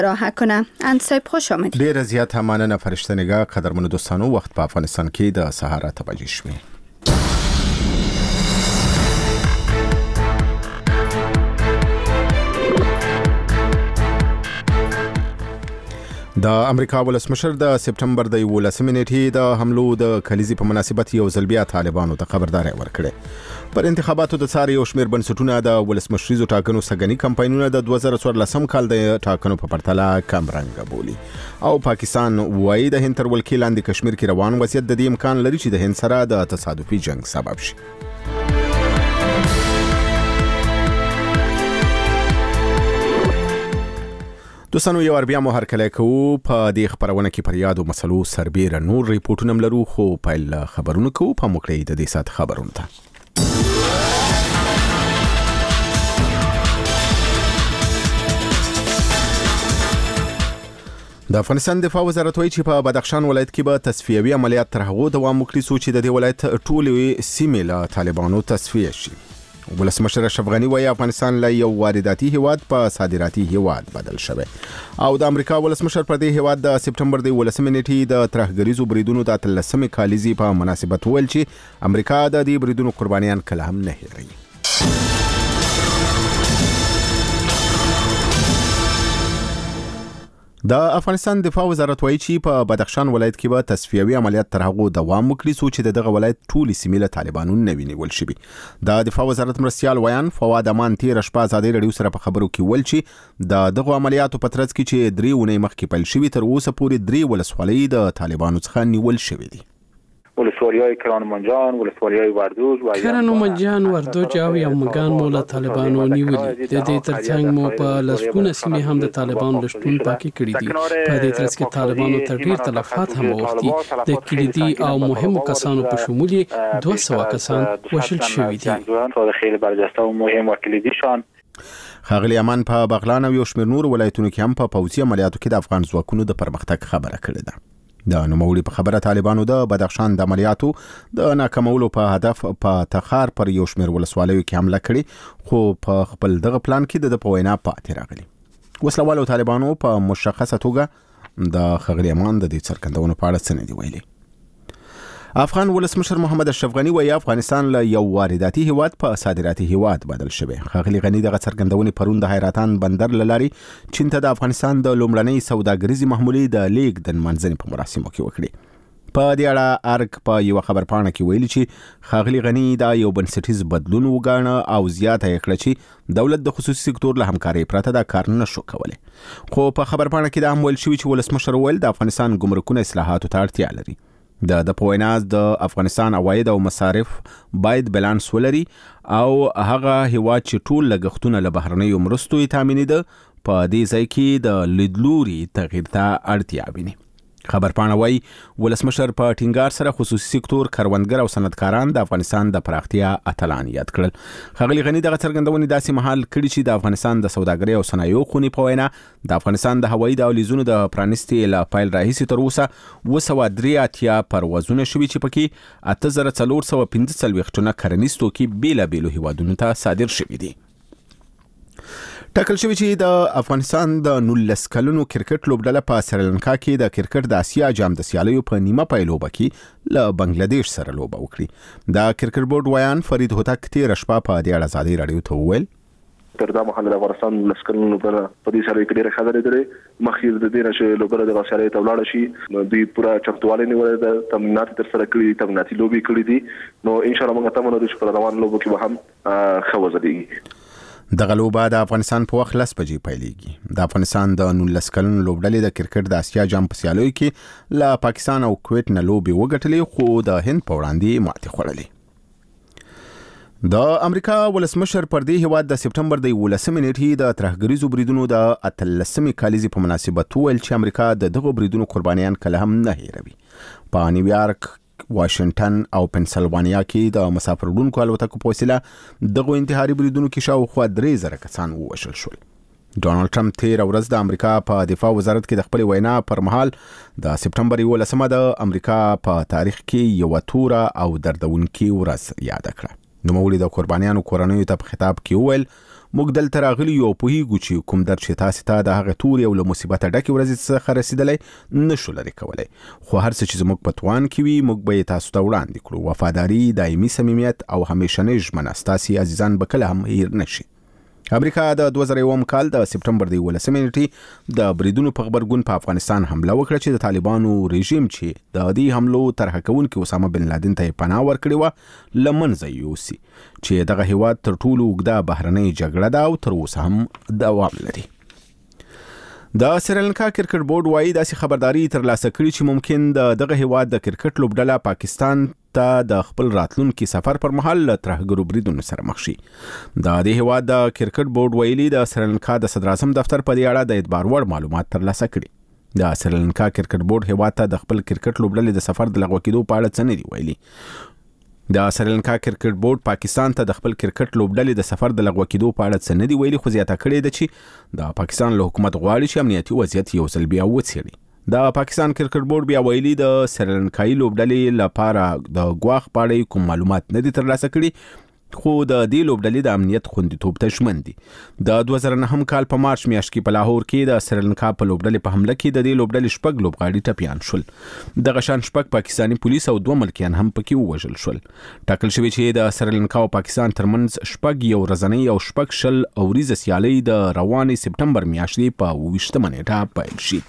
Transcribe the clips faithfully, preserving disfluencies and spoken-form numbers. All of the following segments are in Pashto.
راه کنه. انصایب خوش آمدید. ډیر زیات مننه فرشتنګا. قدرمنو دوستانو، وخت په افغانستان کې د سهار اته بجې شوې. د امریکا ولسمشر د سپټمبر د یولسمې نیټې د حملو د کلیزې په مناسبت یو ځل بیا طالبانو ته خبرداري ورکړه. پر انتخاباتو د څار یو شمېر بنسټونه د ولسمشریزو ټاکنو سګنی کمپاینونه د دوه زره څوارلسم کال د ټاکنو په پرتله کم رنګ بولي او پاکستان وایي د هند تر ولکې لاندې کشمیر کې روان وضعیت د دې امکان لري چې د هند سره د تصادفي جنگ سبب شي. دوستانو، یو ور بیا مو هر کله کوو په دې خبرونه کې پر یادو مسلو سربېره نور ریپورتونه لرو، خو پیل خبرونه کوو په مکړې د دې سات خبرونه ته. د افغانستان دفاع وزارت وایي چې په بدخشان ولایت کې به تصفیوي عملیات تر هغو دوام وکړي څو چې د دې ولایت ټولې سیمې له طالبانو تصفیه شي. ولسمشر اشرف غنی وایي افغانستان له یو وارداتي هیواد په صادراتي هیواد بدل شوی او د امریکا ولسمشر پر دې هیواد د سپټمبر د ولسمې نیټې د ترهګریزو بریدونو د اتلسمې کالیزې په مناسبت ویل چې امریکا د دې بریدونو قربانیان کله هم نه هېروي. د افغانستان دفاع وزارت وایي چې په بدخشان ولایت کې به تصفیوي عملیات تر هغو دوام وکړي څو چې دغه ولایت ټولې سیمې له طالبانو نه ونیول شي. د دفاع وزارت مرستیال ویان فواد امان تیر شپه ازادي رادیو سره په خبرو کې ویل چې د دغه عملیاتو په ترڅ کې چې درې اونۍ مخکې پیل شوي تر اوسه پورې درې ولسوالۍ د طالبانو څخه نیول شوې دي. ولسوالی‌های کرانمنجان، ولسوالی‌های وردوج و کرانمنجان، وردوج او یومگان مو له طالبانو نیولي. د دې ترڅنګ مو په لسګونه سیمې هم د طالبانو لشتون پاکي کړي دي. په دې ترڅ کې طالبانو تر ډیر تلفات هم وغوښتي. د کلیدي او مهمو کسانو په شمول دوه سوه کسان وژل شوي دي. خیلی برجسته و مهم و کلیدیشان ښاغلي امان په بغلان او یو شمېر نور ولایتونو کې هم په پوځي عملیاتو کې د افغان ځواکونو د پرمختګ خبره کړې ده. د نوموړي په خبره طالبانو د بدخشان د عملیاتو د ناکامولو په هدف په تخار پر یو شمېر ولسوالیو کې حمله کړې، خو په خپل دغه پلان کې د په وینا پاتې راغلي. وسلوالو طالبانو په مشخصه توګه د ښاغلي امان د دې څرګندونو په اړه څه نه دي ویلي. افغان ولسمشر محمد اشرف غنی وایي افغانستان له یو وارداتي هیواد په صادراتي هیواد بدل شوی. ښاغلي غنی دغه څرګندونې پرون د حیرتان بندر له لارې چین ته د افغانستان د لومړنۍ سوداګریزې محمولې د لیږد د نمانځنې په مراسمو کې وکړي. په دې اړه ارګ په یو خبرپاڼه کې ویلي چې ښاغلي غنی دا یو بنسټیز بدلون وګاڼه او زیاته یې کړه چې دولت د خصوصي سکتور له همکارۍ پرته دا کار نه شو کولی. خو په خبرپاڼه کې دا هم ویل شوي چې ولسمشر ویل د افغانستان ګمرکونه اصلاحاتو ته اړتیا لري. د د پوینا د افغانستان عواید او مصارف باید بیلانس ولري او هغه هیواد چې ټول لګښتونه له بهرنیو مرستو تامینې ده په دې ځای کې د لیدلوري تغییر ته اړتیا ویني. خبرپاڼه وایي ولسمشر په ټینګار سره خصوصي سکتور، کروندګر او صنعتکاران د افغانستان د پراختیا اتلان یاد کړل. ښاغلي غني دغه څرګندونې داسې مهال کړي چې د افغانستان د سوداګرۍ او صنایعو خونې په وینا د افغانستان د هوایي دهلیزونو د پرانیستې له پیل راهیسې تر اوسه اوه سوه درې اتیا پروازونه شوي چې پکې اته زره څلور سوه پنځه څلوېښت ټنه کرنیز توکي بېلابېلو هیوادونو ته صادر شوي دي. ټاکل شوی چې د افغانستان د نولس کلونو کرکټ لوبډله په سریلانکا کې د کرکټ د اسیا جام د سیالیو په نیمه پای لوبه کې له بنگلاديش سره لوبه وکړي. د کرکټ بورډ ویان فرید هوتک تیر شپه په دې اړه ازادي رادیو ته وویل تر دا مهال د افغانستان نولس کلونو لوبډله په دې سره کې ډېره ښه درېدلې. مخکې د دې نه چې لوبډله د سیالیو ته ولاړه شي دوی پوره چمتووالی نیولی ده، تمرینات یې ترسره کړي دي، تمریناتي لوبې کړي دي. نو انشاءالله موږ تمه لرو چې په روانو لوبو کې به هم ښه وځلېږي. دغه لوبه د افغانستان په وخت لس بجې پیلېږي. د افغانستان د نولس کلونو لوبډلې د کرکټ د اسیا جام په سیالیو کې له پاکستان او کویت نه لوبې وګټلې، خو د هند په وړاندې ماتې خوړلې. د امریکا ولسمشر پر دې هیواد د سپټمبر د یولسمې نیټې د ترهګریزو بریدونو د اتلسمې کالیزې په مناسبت وویل چې امریکا د دغو بریدونو قربانیان کله هم نه هیروي. په نیویارک، واشنگټن او پنسلوانیا کې د مسافروړونکو الوتکو په وسیله دغه انتحاري بریدونو کې شاوخوا درې زره کسان ووژل شول. ډونالد ټرمپ تیر ورځ د امریکا په دفاع وزارت کې د خپل وینا پر مهال د سپټمبر یولسمه د امریکا په تاریخ کې یو توره او دردونکې ورځ یاد کړه. نوموړي د قربانیانو کورنیو ته په خطاب کې وویل موږ دلته راغلي یو پوهیږو چې کوم درد چې تاسو ته د هغه تورې او له مصیبته ډکې ورځې څخه رسیدلی نشو لرې کولی خو هر څه چې زموږ په توان کې وي موږ به یې تاسو ته وړاندې کړو وفاداري دایمي صمیمیت او همیشنۍ ژمنه ستاسې عزیزان به کله هم هیر نشي امریکا د دوه زره یو کال د سپټمبر د یولسمې نیټې د بریدونو په غبرګون په افغانستان حمله وکړه چې د طالبانو رژیم چې د دې حملو طرحه کوونکي اسامه بن لادن ته پناه ورکړې وه له منځه یوسي چې دغه هیواد تر ټولو اوږده بهرنۍ جګړه ده او تر اوسه هم دوام لري د سریلانکا کرکټ بورډ وايي داسې خبرداري ترلاسه کړې چې ممکن د دغه هیواد د کرکټ لوبډله پاکستان ته د خپل راتلونکي سفر پر مهال له ترهګرو بریدونو سره مخ شي د دې هیواد د کرکټ بورډ ویلي د سریلانکا د صدر اعظم دفتر په دې اړه د اعتبار وړ معلومات ترلاسه کړي د سریلانکا کرکټ بورډ هیواد ته د خپل کرکټ لوبډلې د سفر د لغوه کېدو په اړه څه نه دي ویلي د سریلانکا کرکټ بورډ پاکستان ته د خپل کرکټ لوبډلې د سفر د لغوه کېدو په اړه څه نه دي ویلي خو زیاته کړې ده چې د پاکستان له حکومت غواړي چې امنیتي وضعیت یو ځل بیا وڅېړي د پاکستان کرکټ بورډ بیا ویلي د سریلانکایي لوبډلې لپاره د ګواښ په اړه کوم معلومات نه دي ترلاسه کړي خو د دې لوبډلې د امنیت خوندیتوب ته ژمن دي د دوه زره نهم کال په مارچ میاشت کې په لاهور کې د سریلانکا په لوبډلې په حمله کې د دې لوبډلې شپږ لوبغاړي ټپیان شول دغه شان شپږ پاکستاني پولیس او دوه ملکیان هم پکې ووژل شول ټاکل شوی چې د سریلانکا او پاکستان ترمنځ شپږ یو ورځنۍ او شپږ شل اوریزه سیالۍ د روانې سپټمبر میاشتې په اوویشتمه نیټه پیل شي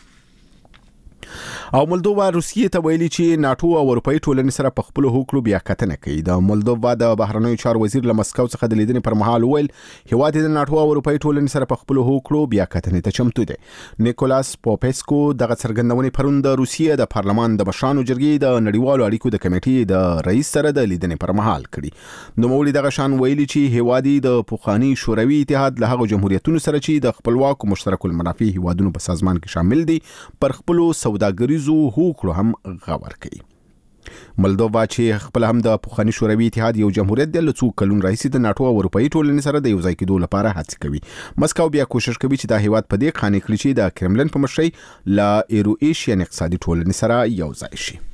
او مولدووا روسیې ته ویلي چې ناتو او اروپאי ټولنې سره په خپل هوکړو بیا کتنه کوي د مولدووا د بهرنیو چارو وزیر له مسکو څخه د لیدنې پر مهال ویل هیواد د ناتو او اروپאי ټولنې سره په خپل هوکړو بیا کتنې ته چمتو دی نیکولاس پوپسکو دغه څرګندونې پرون د روسیې د پارلمان د مشرانو جرګې د نړیوالو اړیکو د کمیټې د رئیس سره د لیدنې پر مهال کړي نوموړي دغه شان ویلي چې هیوادي د پوخانی شوروي اتحاد له هغو جمهوریتونو سره چې د خپلواک مشترک المنافع هیوادونو په سازمان کې شامل دي پر خپل سوداګریزو هوکړو هم غور کوي مولدووا چې خپل هم د پوخانی شوروي اتحاد یو جمهوریت دی له څو کلونو راهیسې د ناتو او اروپאי ټولنې سره د یو ځای کېدو لپاره هڅې کوي مسکو بیا کوشش کوي چې دا هیواد په دې قانع کړي چې د کرملن په مشرۍ له ایرو ایشین اقتصادي ټولنې سره یو ځای شي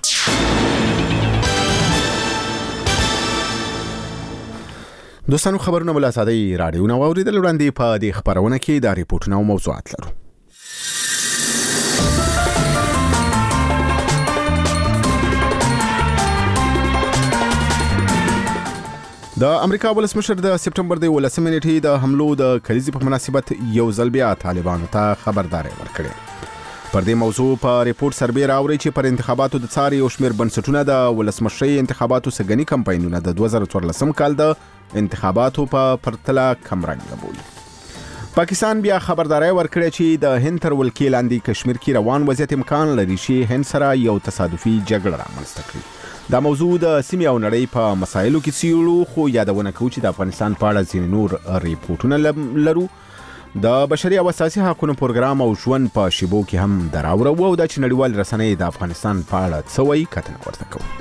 دوستانو خبرونه مله ساده رادیو نو اوریدل وړاندې په دې خبرونه کې د ریپورتونو او موضوعات لرو د امریکا ولسمشر د سپټمبر د یولسمې نیټې د حملو د کلیزې په مناسبت یو ځل بیا طالبانو ته خبرداري ورکړې پر دې موضوع په ریپورت سربېره اوري چې پر انتخاباتو د څار یو شمېر بنسټونه د ولسمشرۍ انتخاباتو سګنی کمپاینونه د دوه زره څوارلسم کال د انتخاباتو په پرتله کم رنګ بولي پاکستان بیا خبرداري ورکړې چې د هند تر ولکې لاندې کشمیر کې روان وضعیت امکان لري چې هند سره یو تصادفي جګړه رامنځته کړي دا موضوع د سیمې او نړۍ په مسایلو کې څیړو خو یادونه کوو چې د افغانستان په اړه ځینې نور ریپورتونه لرو د بشري او اساسي حقوقو پروګرام او ژوند په شیبو کې هم دراوړو او د نړیوال رسنۍ د افغانستان په اړه څه وایي کتنه ورته کوو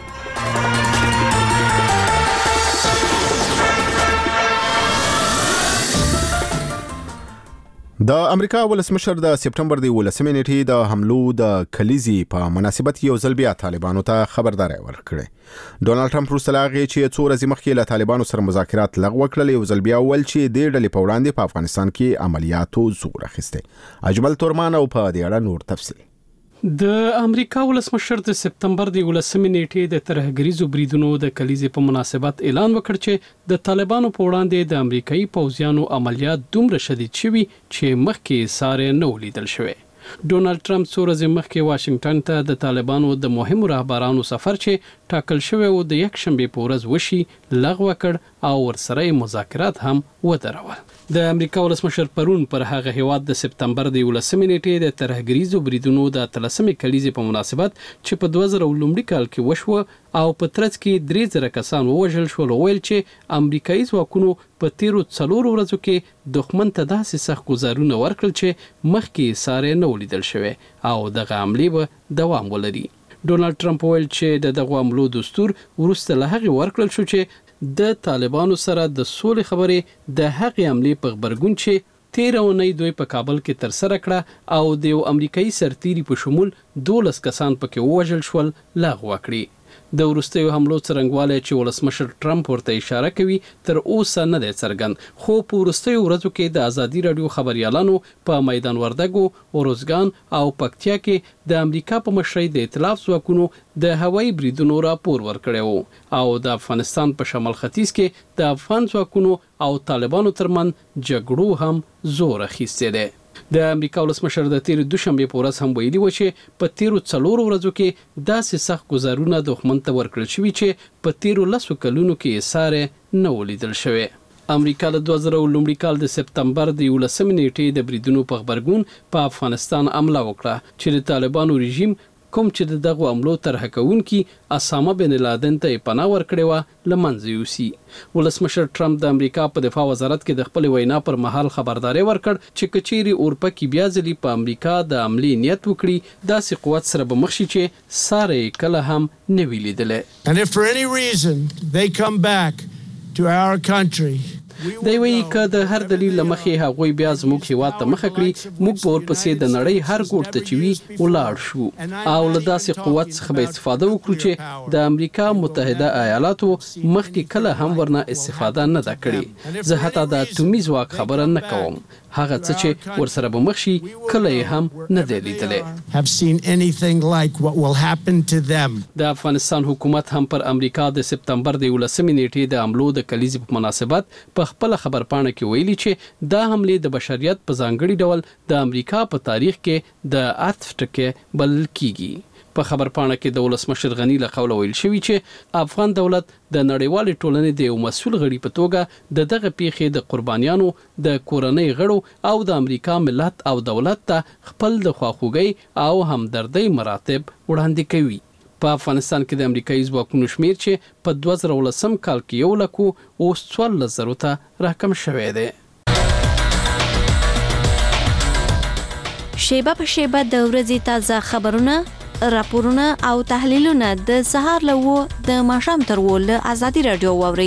د امریکا ولسمشر د سپټمبر د یولسمې نیټې د حملو د کلیزې په مناسبت یو ځل بیا طالبانو ته خبرداري ورکړه ډونالد ټرمپ وروسته له هغې چې څو ورځې مخکې له طالبانو سره مذاکرات لغوه کړل یو ځل بیا وویل چې دې ډلې په وړاندې په افغانستان کې عملیاتو زور اخیستی اجمل تورمان او په دې اړه نور تفصیل د امریکا ولسمشر د سپټمبر د یولسمې نیټې د ترهګریزو بریدونو د کلیزې په مناسبت اعلان وکړ چې د طالبانو په وړاندې د امریکایي پوځیانو عملیات دومره شدید شوي چې مخکې ساره نه ولیدل شوی ډونالد ټرمپ څو ورځې مخکې واشنگټن ته د طالبانو د مهمو رهبرانو سفر چې ټاکل شوی و د یک شنبه په ورځ وشي لغوه کړ او ورسره مذاکرات هم ودرول د امریکا ولسمشر پرون پر هغه هیواد د سپټمبر د یولسمې نیټې د ترهګریزو بریدونو د اتلسمې کلیزې په مناسبت چې په دوه زره لومړي کال کې وشوه او په ترڅ کې درې زره کسان ووژل شول ویل چې امریکایي ځواکونو په تیرو څلورو ورځو کې دښمن ته داسې سخت ګزارونه ورکړل چې مخکې ساره نه ولیدل شوی او دغه حملې به دوام ولري ډونالد ټرمپ ویل چې د دغه حملو دستور وروسته له هغې ورکړل شو چې د طالبانو سره د سولې خبرې د هغې حملې په غبرګون چې تیر اونۍ دوی په کابل کې تر سره کړه او د یو امریکایي سرتیري په شمول دولس کسان پکې ووژل شول لغوه کړي د وروستیو حملو څرنګوالی چې ولسمشر ټرمپ ورته اشاره کوي تر اوسه نه دی څرګند، خو په وروستیو ورځو کې د ازادي راډیو خبریالانو په میدان وردګو، اروزګان او پکتیا کې د امریکا په مشرۍ د ائتلاف ځواکونو د هوایي بریدونو راپور ورکړی و او د افغانستان په شمال ختیځ کې د افغان ځواکونو او طالبانو ترمن جګړو هم زور اخیستی دی. د امریکا ولسمشر د تیر دوشنبه په ورځ هم ویلي و چې په تیرو څلورو ورځو کې داسې سخت ګزارونه دښمن ته ورکړل شوي چې په تیرو لسو کلونو کې یې ساری نه ولیدل شوی. امریکا د دوه زره لومړي کال د سپتمبر د یولسمې نیټې د بریدونو په خبرګون په افغانستان حمله وکړه چې د طالبانو رژیم کوم چې د دغه عملو طرح کوونکي اسامه بن لادن ته پناه ورکړې وه له منځه یوسي. ولسمشر ټرمپ د امریکا په دفاع وزارت کې د خپل وینا پر مهال خبرداري ورکړ چې کچيري اورپکي بیا ځلې په امریکا د عملی نیت وکړي داسې قوت سره به مخ شي چې ساره کله هم نه وی لیدلې. And if for any reason they come back to our country دی وایي که د هر دلیل له مخې هغوی بیا زموږ هیواد ته مخه کړي، موږ به ورپسې د نړۍ هر ګوټ ته چې وي ولاړ شو او له داسې قوت څخه به استفاده وکړو چې د امریکا متحده ایالاتو مخکې کله هم ورنه استفاده نه ده کړې. زه حتی د اټومي ځواک خبره نه کوم، هغه څه چې ورسره به مخ شي کله یې هم نه دی لیدلی. د افغانستان حکومت هم پر امریکا د سپتمبر د یولسمې نیټې د حملو د کلیزې په مناسبت په خپل خبرپاڼه کې ویلي چې دا حملې د بشریت په ځانګړي ډول د امریکا په تاریخ کې د عطف ټکی بلل کیږي. په خبرپاڼه کې د ولسمشر غنی له قوله ویل شوی چې افغان دولت د نړیوال ټولنې د یو مسؤل غړي په توګه د دغه پیښې د قربانیانو د کورنۍ غړو او د امریکا ملت او دولت ته خپل د خواخوږۍ او همدردۍ مراتب وړاندې کوي. په افغانستان کې د امریکایي ځواکونو شمیر چې په دوه زره ولسم کال کې یو لکو اوس څوارلس زرو ته راکم شوی دی. شیبه په شیبه د ورځې تازه خبرونه، راپورونه او تحلیلونه د سهار له وو د ماښام تر وو له ازادي راډیو واورئ.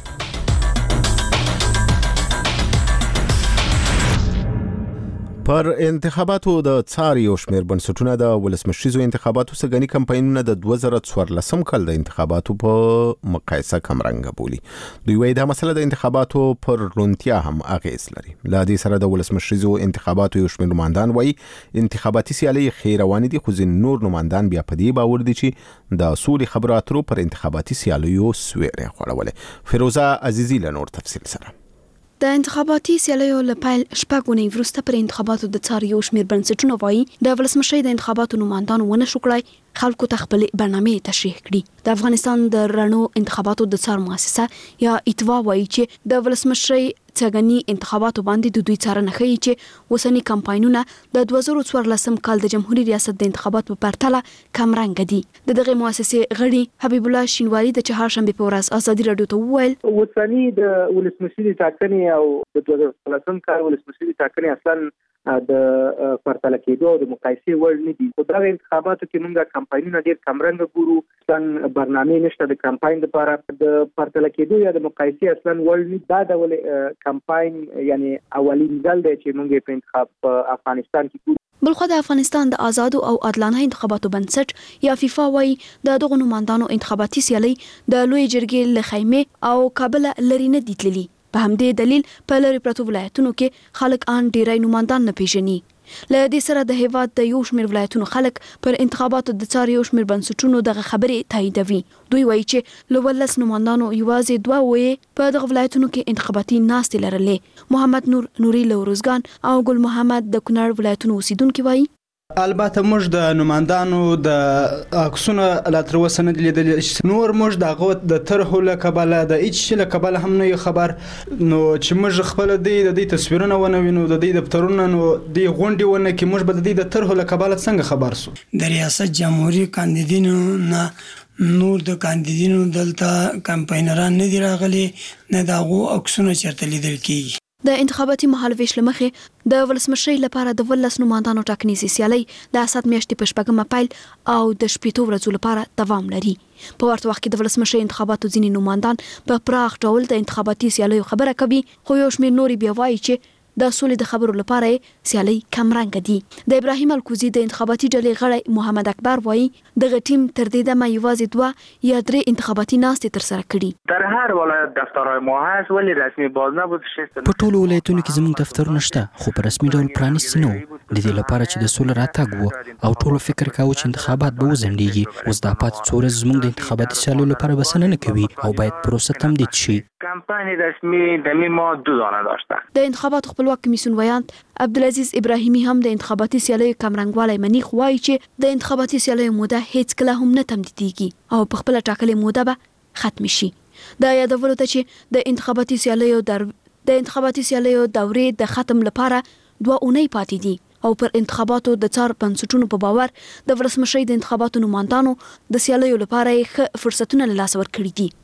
پر انتخاباتو د څار یو شمېر بنسټونه د ولسمشریزو انتخاباتو سګنی کمپاینونه د دوه زره څوارلسم کال د انتخاباتو په مقایسه کمرنګ بولي. دوی وايي دا مسله د انتخاباتو پر رونتیا هم اغیز لري. له دې سره د ولسمشریزو انتخاباتو یو شمېر نمائندان وايي انتخاباتي سیالي خیر روانې دي، خو ځین نور نمائندان بیا په دې باور دي چې د اصول خبرو اترو پر انتخاباتي سیالیو سویره خوړولې. فیروزه عزیزی له نور تفصیل سره. د انتخاباتي سیالیو له پیل شپږ اونۍ وروسته پر انتخاباتو د څار یو شمېر بنسټونه وایي د ولسمشرۍ د انتخاباتو نمائندانو ونه شو کړای خلکو ته خپل برنامې تشریح کړي. د افغانستان د رڼو انتخاباتو د څار مؤسسه یا ایتوا وایي چې د ولسمشرۍ څګنی انتخاباتو باندې د دوی څارنه ښیي چې وسنی کمپاینونه د دوه زره څوارلسم کال د جمهوریت ریاست د انتخاباتو په پرتله کمرنګ دي. د دغه مؤسسې غړي حبیب الله شینواری د چهارشنبه په ورځ ازادي راډیو ته وویل وسنی د ولسمشرۍ ټاکنې او د دوه زره څوارلسم کال ولسمشرۍ ټاکنې اصلا د پرتله کېدو او د مقایسې وړ نه دي. خو دغه انتخاباتو کې موږ کمپاینونه ډېر کمرنګ ګورو، اصلا برنامه نشته د کمپاین لپاره د پرتله کېدو یا د مقایسې اصلا وړ نه. دا ډول کمپاین یعنی اولین ځل دی چې موږ په انتخاب په افغانستان کې ګورو. بلخو د افغانستان د آزادو او عادلانه انتخاباتو بنسټ یا فیفا وايي د دغه نمائندانو انتخاباتي سیالي د لوی جرګې له خیمه او کابل لري نه دي تللي. په همدې دلیل په لری پرتو ولایتونو کې خلک ان ډیری نمائندان نه پیژني. له دې سره د هیواد د یو شمېر ولایتونو خلک پر انتخاباتو د څار یو شمېر بنسټونو دغه خبرې تاییدوي. دوی وایي چې له ولس نمائندانو یوازې دوه وې په دغه ولایتونو کې انتخاباتي ناستې لرلې. محمد نور نوري له روزګان او ګل محمد د کونړ ولایتونو اوسیدونکو وایي البته موږ د نمائندانو د عکسونه لا تر اوسه نه لیدل، نور موږ د د طرحو له کبله د هیڅ شي له کبله هم نه خبر، نو چې موږ خپل د دې تصویرونه ونه وینو، د دې دفترونه نو د غونډې ونه کې موږ به د دې د طرحو له کبله څنګه خبر سو. د ریاست جمهوریت کاندیدینو نه نور د کاندیدینو دلته کمپاینران نه دی راغلي، نه دغه عکسونه چرته لیدل کیږي. د انتخاباتي مهالويش لمخې د ولسمشرۍ لپاره د ولس نمائندانو ټاکنیزي سیالي د اسات میاشتې په شپږمه پیل او د شپږ ورځو لپاره دوام لري. په ورته وخت کې د ولسمشرۍ انتخاباتو ځینې نمائندان په پراخ ډول د انتخاباتي سیالیو خبره کوي، خو یو شمېر نوري بیا وایي چې د سولې د خبرو لپاره سیالي کمرنګ دي. د ابراهیم الکوزي د انتخاباتي ډلې غړی محمد اکبر وایي دغه ټیم تر دې دمه یوازې دوه یا درې انتخاباتي ناستې ترسره کړي. در هر ولایت دفترهای ما هست ولی رسمي باز نبود. په ټولو ولایتونو کې زموږ دفترونه شته خو په رسمي ډول پرانیستي نه وو. د دې لپاره چې د سولې راتګ وو او ټولو فکر کاوه چې انتخابات به وځنډېږي. اوس دا پاتې څو ورځې زموږ د انتخاباتي سیالیو لپاره بسنه نه کوي او باید پروسه تمدید شي. کمپاین رسمی دمی ما دو دانه داشته. د انتخاباتو خپلواک کمیسیون ویاند عبدالعزیز ابراهیمی هم د انتخاباتي سیالیو کمرنګوالی مني خو وایي چې د انتخاباتي سیالیو موده هیڅ کله هم نه تمدیدېږي او په خپله ټاکلې موده به ختم شي. دا یادولو ته چې د انتخاباتي سیالیو در د انتخاباتي سیالیو دورې د ختم لپاره دوه اونۍ پاتې دي او پر انتخاباتو د څار بنسټونو په باور د ولسمشرۍ د انتخاباتو نمایندانو د سیالیو لپاره ښه فرصتونه له لاسه ورکړي دي.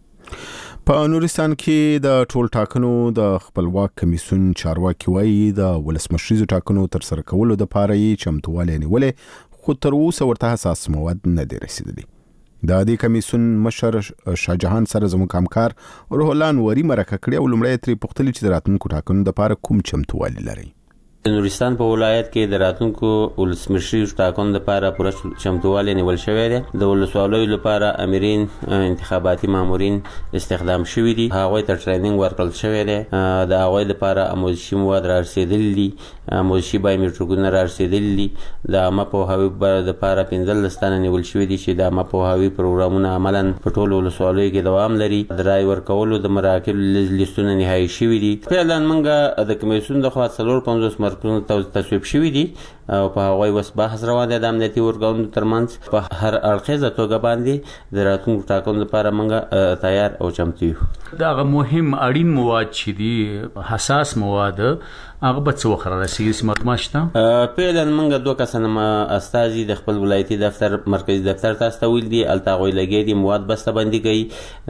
په نورستان کې د ټول ټاکنو د خپلواک کمیسیون چارواکي وایي د ولسمشریزو ټاکنو تر سره کولو لپاره یې چمتووالی نیولې خو تر اوسه ورته حساس مواد نه دي رسیدلي. د دې کمیسیون مشر شاهجهان سره زموږ همکار روح الله انوري مرکه کړې او لومړی ترې پوښتلې چې د راتلونکو ټاکنو لپاره کوم چمتووالی لري. د نورستان په ولایت کې د راتلونکو ولسمشري ټاکنو لپاره پوره چمتووالی نیول شوی دی. د ولسوالیو لپاره امرین انتخاباتي مامورین استخدام شوي دي. هغوی ته ټریننګ ورکړل شوی دی. د هغوی لپاره آموزشي مواد رارسېدلي دي. آموزشي بایومټریکونه رارسېدلي دي. د عامه پوهاوي لپاره پنځلس تنه نیول شوي دي چې د عامه پوهاوي پروګرامونه عملاً په ټولو ولسوالیو کې دوام لري. د رای ورکولو د مراکب لیستونه نهایي شوي دي. فعلاً موږ د کمیسیون د خوا څلور پنځوس مرکزونه تصویب شوي دي او په هغوی اوس بحث روان دی د امنیتي ارګانونو ترمنځ. په هر اړخیزه توګه باندې د راتلونکو ټاکنو لپاره موږ تیار او چمتو یو. دغه مهم اړین مواد چې دي حساس مواد هغه به څه وخت رارسېږي چې معلومات شته؟ فعلا موږ دوه کسانه استازي د خپل ولایتي دفتر مرکزي دفتر ته استولي دي. هلته هغوی لګیا دي مواد بسته‌بندي کوي.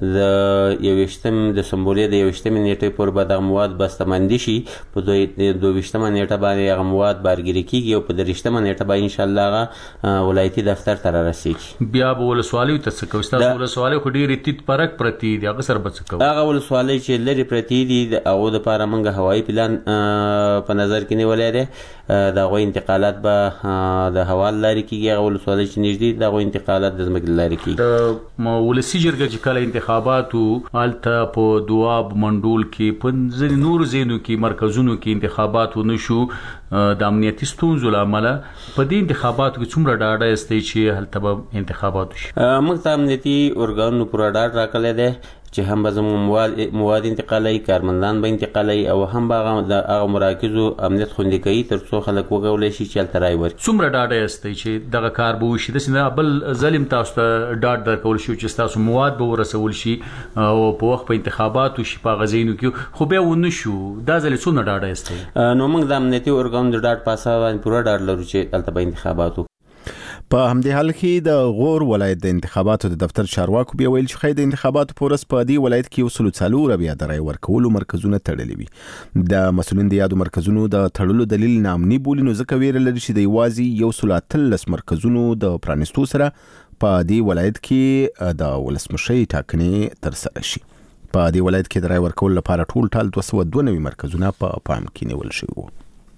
د یوویشتم دسمبر د یوویشتمې نیټې پورې به دغه مواد بسته‌بندي شي. په دوهویشتمه نیټه باندې هغه مواد بارګیري کېږي او په دېرشتمه نیټه به انشاءالله هغه ولایتي دفتر ته رارسېږي. بیا به ولسوالیو ته څه کوي؟ ستاسو ولسوالیو خو ډېرې تیت پرک پرتې دي هغه سره به څه کوي؟ هغه ولسوالۍ چې لرې پرتې دي د هغو دپاره موږ هوایي پلان په نظر کې نیولی دی. د هغوی انتقالات به د هوا له لارې کېږي. هغه ولسوالۍ چې نږدې د هغوی انتقالات د ځمکې له لارې کېږي. د ولسي جرګه چې کله انتخاباتو هلته په دواب منډول کې په ځینې نورو ځایونو کې مرکزونو کې انتخابات ونه شو د امنیتي ستونزو له امله په دې انتخاباتو کې څومره ډاډه یاستئ چې هلته به انتخابات وشي؟ موږ ته امنیتي ارګانونو پوره ډاډ راکړی دی چې هم به زموږ مواد انتقالوي، کارمندان به انتقالوي او هم به هغه مراکزو امنیت خوندي کوي تر څو خلک وکولی شي چې هلته رای ورکړي. څومره ډاډه یاستئ چې دغه کار به وشي؟ داسې نه بل ځل هم تاسو ته ډاډ درکول شي چې ستاسو مواد به ورسول شي او په وخت په انتخاباتو شي په هغه ځایونو کې، خو بیا ونه شو. دا ځل څومره ډاډه یاستئ؟ نو موږ د امنیتي ارګانونو د ډاډ په اساس باندې پوره ډاډ لرو چې هلته به انتخابات وکړو. په همدې حال کې د غور ولایت د انتخاباتو د دفتر چارواکو بیا ویل چې د انتخاباتو په ورځ په دې ولایت کې یو سل څلور بیا د رای ورکولو مرکزونه تړلي وي. د مسؤلین د یادو مرکزونو د تړلو دلیل نامني بولي، نو ځکه ویره لري چې د یوازې یو سل اتلس مرکزونو د پرانیستو سره په دې ولایت کې د ولسمشرۍ ټاکنې ترسره شي. په دې ولایت کې د رای ورکولو لپاره ټول ټال دوه سوه دوه نوي مرکزونه په پام کې نیول شوي وو.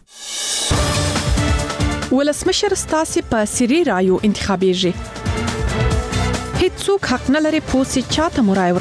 ولسمشر ستاسي په سری رایو انتخابيږي. هیڅوک حق نه لري پوسي چاته مرای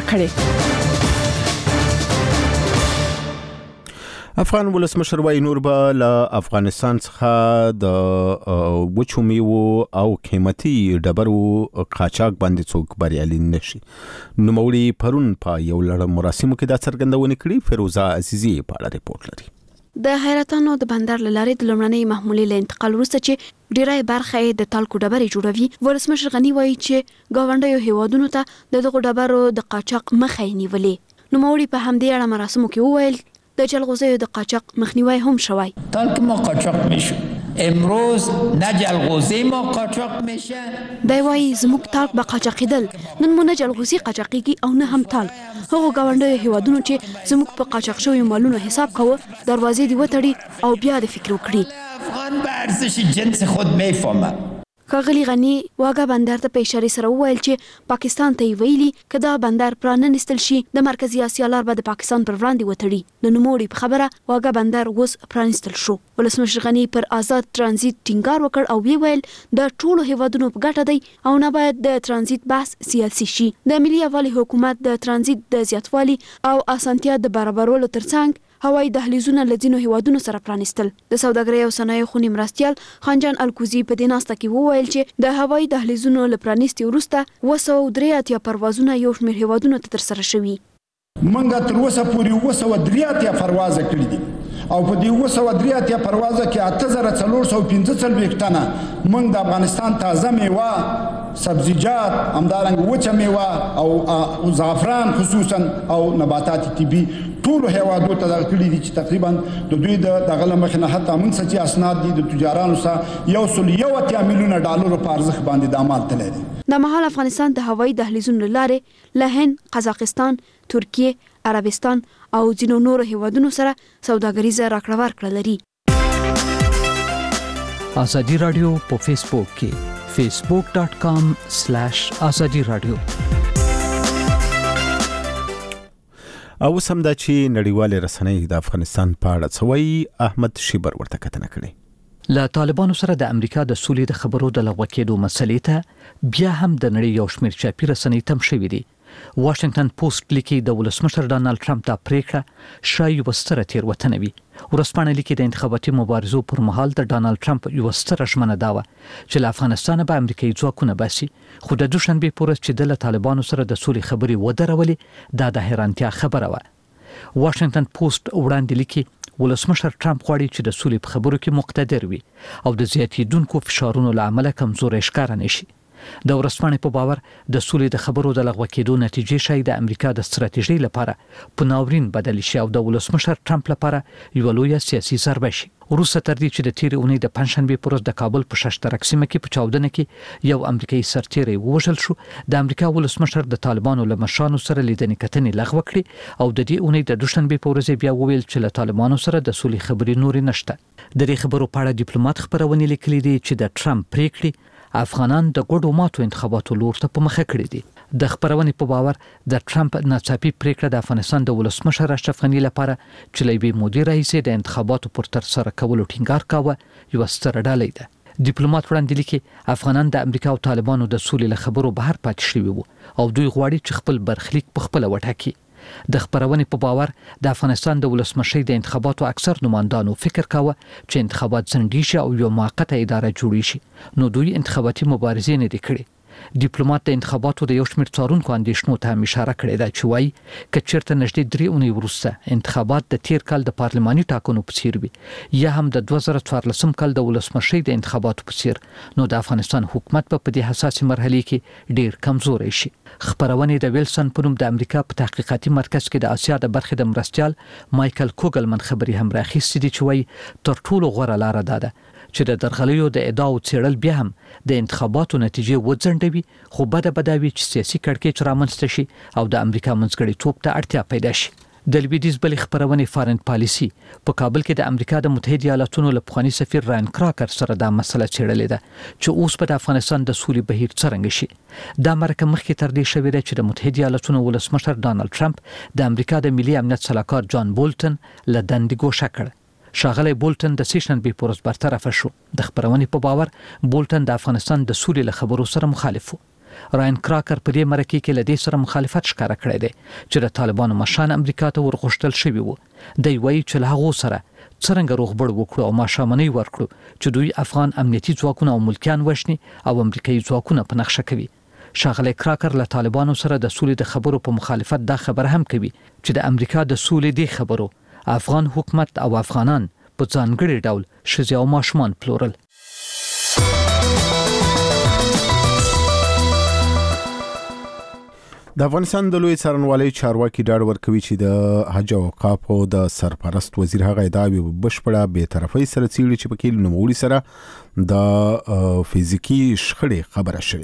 ورکړي. افغان ولسمشر وای نور به له افغانستان څخه د وچو میوو او قیمتي ډبرو قاچاق باندې څوک بریالي نشي. نوموړي پرون په یو لړ مراسمو کې دا څرګندونه کړې. فیروزه عزیزی په اړه ریپورت لري. د حیرتانو د بندر لارې د لومړنۍ محمولې له انتقال وروسته چې ډیری برخه یې د تالکو ډبرې جوړوي، ولسمشر غني وایي چې ګاونډیو هیوادونو ته د دغو ډبرو د قاچاق مخه یې نیولې. نوموړي په همدې اړه مراسمو کې وویل د جلغوزیو د قاچاق مخنیوی هم شوی. تالک ما قاچاق میشه، امروز نه جلغوزی ما قاچاق میشه. دی وایي زموږ تالک به قاچاقېدل، نن مو نه جلغوزي قاچاقېږي او نه هم تالک. هغو ګاونډیو هیوادونو چې زموږ په قاچاق شویو مالونو حساب کوه دروازې دې وتړي او بیا د فکر وکړي. افغان به ارزش جنس خود میفهمه. ښاغلي غني واګه بندر ته په اشاره سره وویل چې پاکستان ته ویلي کدا بندر پراننستل شي د مرکزی اسیا لار به د پاکستان پر وړاندې وتړي د نوموړي په خبره واګه بندر اوس پرانستل شو. ولسمشر غني پر آزاد ترانزیت ټینګار وکړ او ویل د ټولو هیوادونو په ګټه دی او نه باید د ترانزیت بحث سیاسي شي. د ملي یووالي حکومت د ترانزیت د زیاتوالي او اسانتیا د برابرولو ترڅنګ هوایي دهلیزونه لذینو هیوادونو سره پرانستل. د سوداګرۍ او صنایعو خونی مرستيال خانجان الکوزي په دې ناسته کې وویل چې د هوایي دهلیزونو لپرانستي وروسته اوه سوه درې اتیا پروازونه یو شمېر هیوادونو ته ترسره شوي. منګه تر اوسه پورې اوه سوه درې اتیا پرواز کړي دي او په دې اوه سوه درې اتیا پرواز کې اته زره څلور سوه پنځه څلوېښت ټنه موږ د افغانستان تازه میوه، سبزیجات، همدارنګه وچه میوه او زعفران خصوصا او نباتات طبي ټول هیوادو ته کړي دي چې تقریبا د دوی د دغه مخنه حتی موږ سچي اسناد دي د تجارانو سره یو سل یو اتیا میلیونه ډالر په ارزښت باندې د عمل تللی دي. د مهال افغانستان د هوایي دهلیزونو لارې له هند، قزاقستان، ترکیه، عربستان او ځینو نورو هیوادونو سره سوداګریزه راکړه ورکړه لري. ازادي رادیو په فیسبوک کې facebook dot com slash azadi radio. او سم دا چې نړیوال رسنۍ د افغانستان په اړه څوي احمد شیبر ورته کتنه کړې. له طالبانو سره د امریکا د سولې د خبرو د لغوه کېدو مسلې ته بیا هم د نړۍ یو شمېر چاپی رسنۍ تم شوي دي. واشنگټن پوسټ لیکي د ولسمشر ډانلډ ټرمپ دا پریکړه شایي یوه ستره تېروتنه وي. ورځپاڼه لیکي د انتخاباتي مبارزو پر مهال د ډانلډ ټرمپ یوه ستره ژمنه دا وه چې له افغانستانه به امریکایي ځواکونه باسي، خو د دوشنبې په ورځ چې د له طالبانو سره د سولې خبرې ودرولې دا د حیرانتیا خبره وه. واشنگټن پوسټ وړاندې لیکي ولسمشر ټرمپ غواړي چې د سولې په خبرو کې مقتدر وي او د زیاتېدونکو فشارونو له امله کمزوری ښکاره نه شي. د ورځپاڼې په باور د سولې د خبرو د لغوه کېدو نتیجې شاید د امریکا د ستراتیژۍ لپاره په ناورین بدل شي او د ولسمشر ټرمپ لپاره یوه لویه سیاسي ضربه شي. وروسته تر دې چې د تیرې اونۍ د پنجشنبې په ورځ د کابل په ششترک سیمه کې په چاودنه کې یو امریکایي سرتیری ووژل شو، د امریکا ولسمشر د طالبانو له مشرانو سره لیدنې کتنې لغوه کړې او د دې اونۍ د دوشنبې په ورځ بیا وویل چې له طالبانو سره د سولې خبرې نورې نشته. د دې خبرو په اړه ډیپلوماټ خبرونه لیکلي دي چې د ټرمپ پریکړې افغانان د ګډو ماتو انتخاباتو لور ته په مخه کړی دي. د خبرونې په باور د ټرمپ ناڅاپي پریکړه د افغانستان د ولسمشر اشرف غني لپاره چې له یوې مودې راهیسې د انتخاباتو پر ترسره کولو ټینګار کاوه یوه ستره ډالۍ ده. ډیپلوماټ وړاندې لیکي افغانان د امریکا او طالبانو د سولې له خبرو بهر پاتې شوي وو او دوی غواړي چې خپل برخلیک په خپله وټاکي. د خبرونې په باور د افغانستان د ولسمشۍ د انتخاباتو اکثر نمایندانو فکر کاوه چې انتخابات ځنډي شي او یو موقته اداره جوړی شي، نو دوی انتخاباتي مبارزې نه دي کړې. ډیپلوماټ د انتخاباتو د یو شمېر څارونکو اندېښنو ته هم اشاره کړې ده چې وایي که چېرته نږدې درې اونۍ وروسته انتخابات د تیر کال د پارلماني ټاکنو په څیر وي یا هم د دوه زره څوارلسم کال د ولسمشۍ د انتخاباتو په څیر، نو د افغانستان حکومت به په دې حساسې مرحلې کې ډیر کمزوری شي. خبرونې د ویلسن په نوم د امریکا په تحقیقاتي مرکز کې د اسیا د برخې د مرستیال مایکل کوګلمن خبري هم راخیستې دي چې وایي تر ټولو غوره لاره دا ده چې د درغلیو د ادعاو څېړل بیا هم د انتخاباتو نتیجې وځنډوي، خو بده به دا وي چې سیاسي کړکېچ رامنځته شي او د امریکا منځګړیتوب ته اړتیا پیدا شي. د لویدیځ بلې خبرونې فارن پالیسي په کابل کې د امریکا د متحده ایالاتونو له پخواني سفیر راین کراکر سره دا مسله څېړلې ده چې اوس به د افغانستان د سولې بهیر څرنګه شي. دا مرکه مخکې تر دې شوې ده چې د متحده ایالاتونو ولسمشر ډانلډ ټرمپ د امریکا د ملي امنیت سلاکار جان بولټن له دندې ګوښه کړ. ښاغلی بولټن د سې شنبې په ورځ برطرفه شو. د خبرونې په باور بولټن د افغانستان د سولې له خبرو سره مخالف و. راین کراکر په دې مرکه کې له دې سره مخالفت ښکاره کړی دی چې د طالبانو مشران امریکا ته ورغوښتل شوي وو. دی وایي چې له هغو سره څرنګه روغبړ وکړو او ماښامنۍ ورکړو چې دوی افغان امنیتي ځواکونه او ملکیان وژني او امریکایي ځواکونه په نښه کوي. ښاغلی کراکر له طالبانو سره د سولې د خبرو په مخالفت دا خبره هم کوي چې د امریکا د سولې دې خبرو افغان حکومت او افغانان په ځانګړي ډول ښځې او ماشومان پلورل. د افغانستان د لوی څارنوالۍ چارواکي ډاډ ورکوي چې د حج او اوقافو د سرپرست وزیر هغه ادعاوې بشپړه بې طرفۍ سره څېړي چې په کې نوموړي سره د فزیکي شخړې خبره شوې.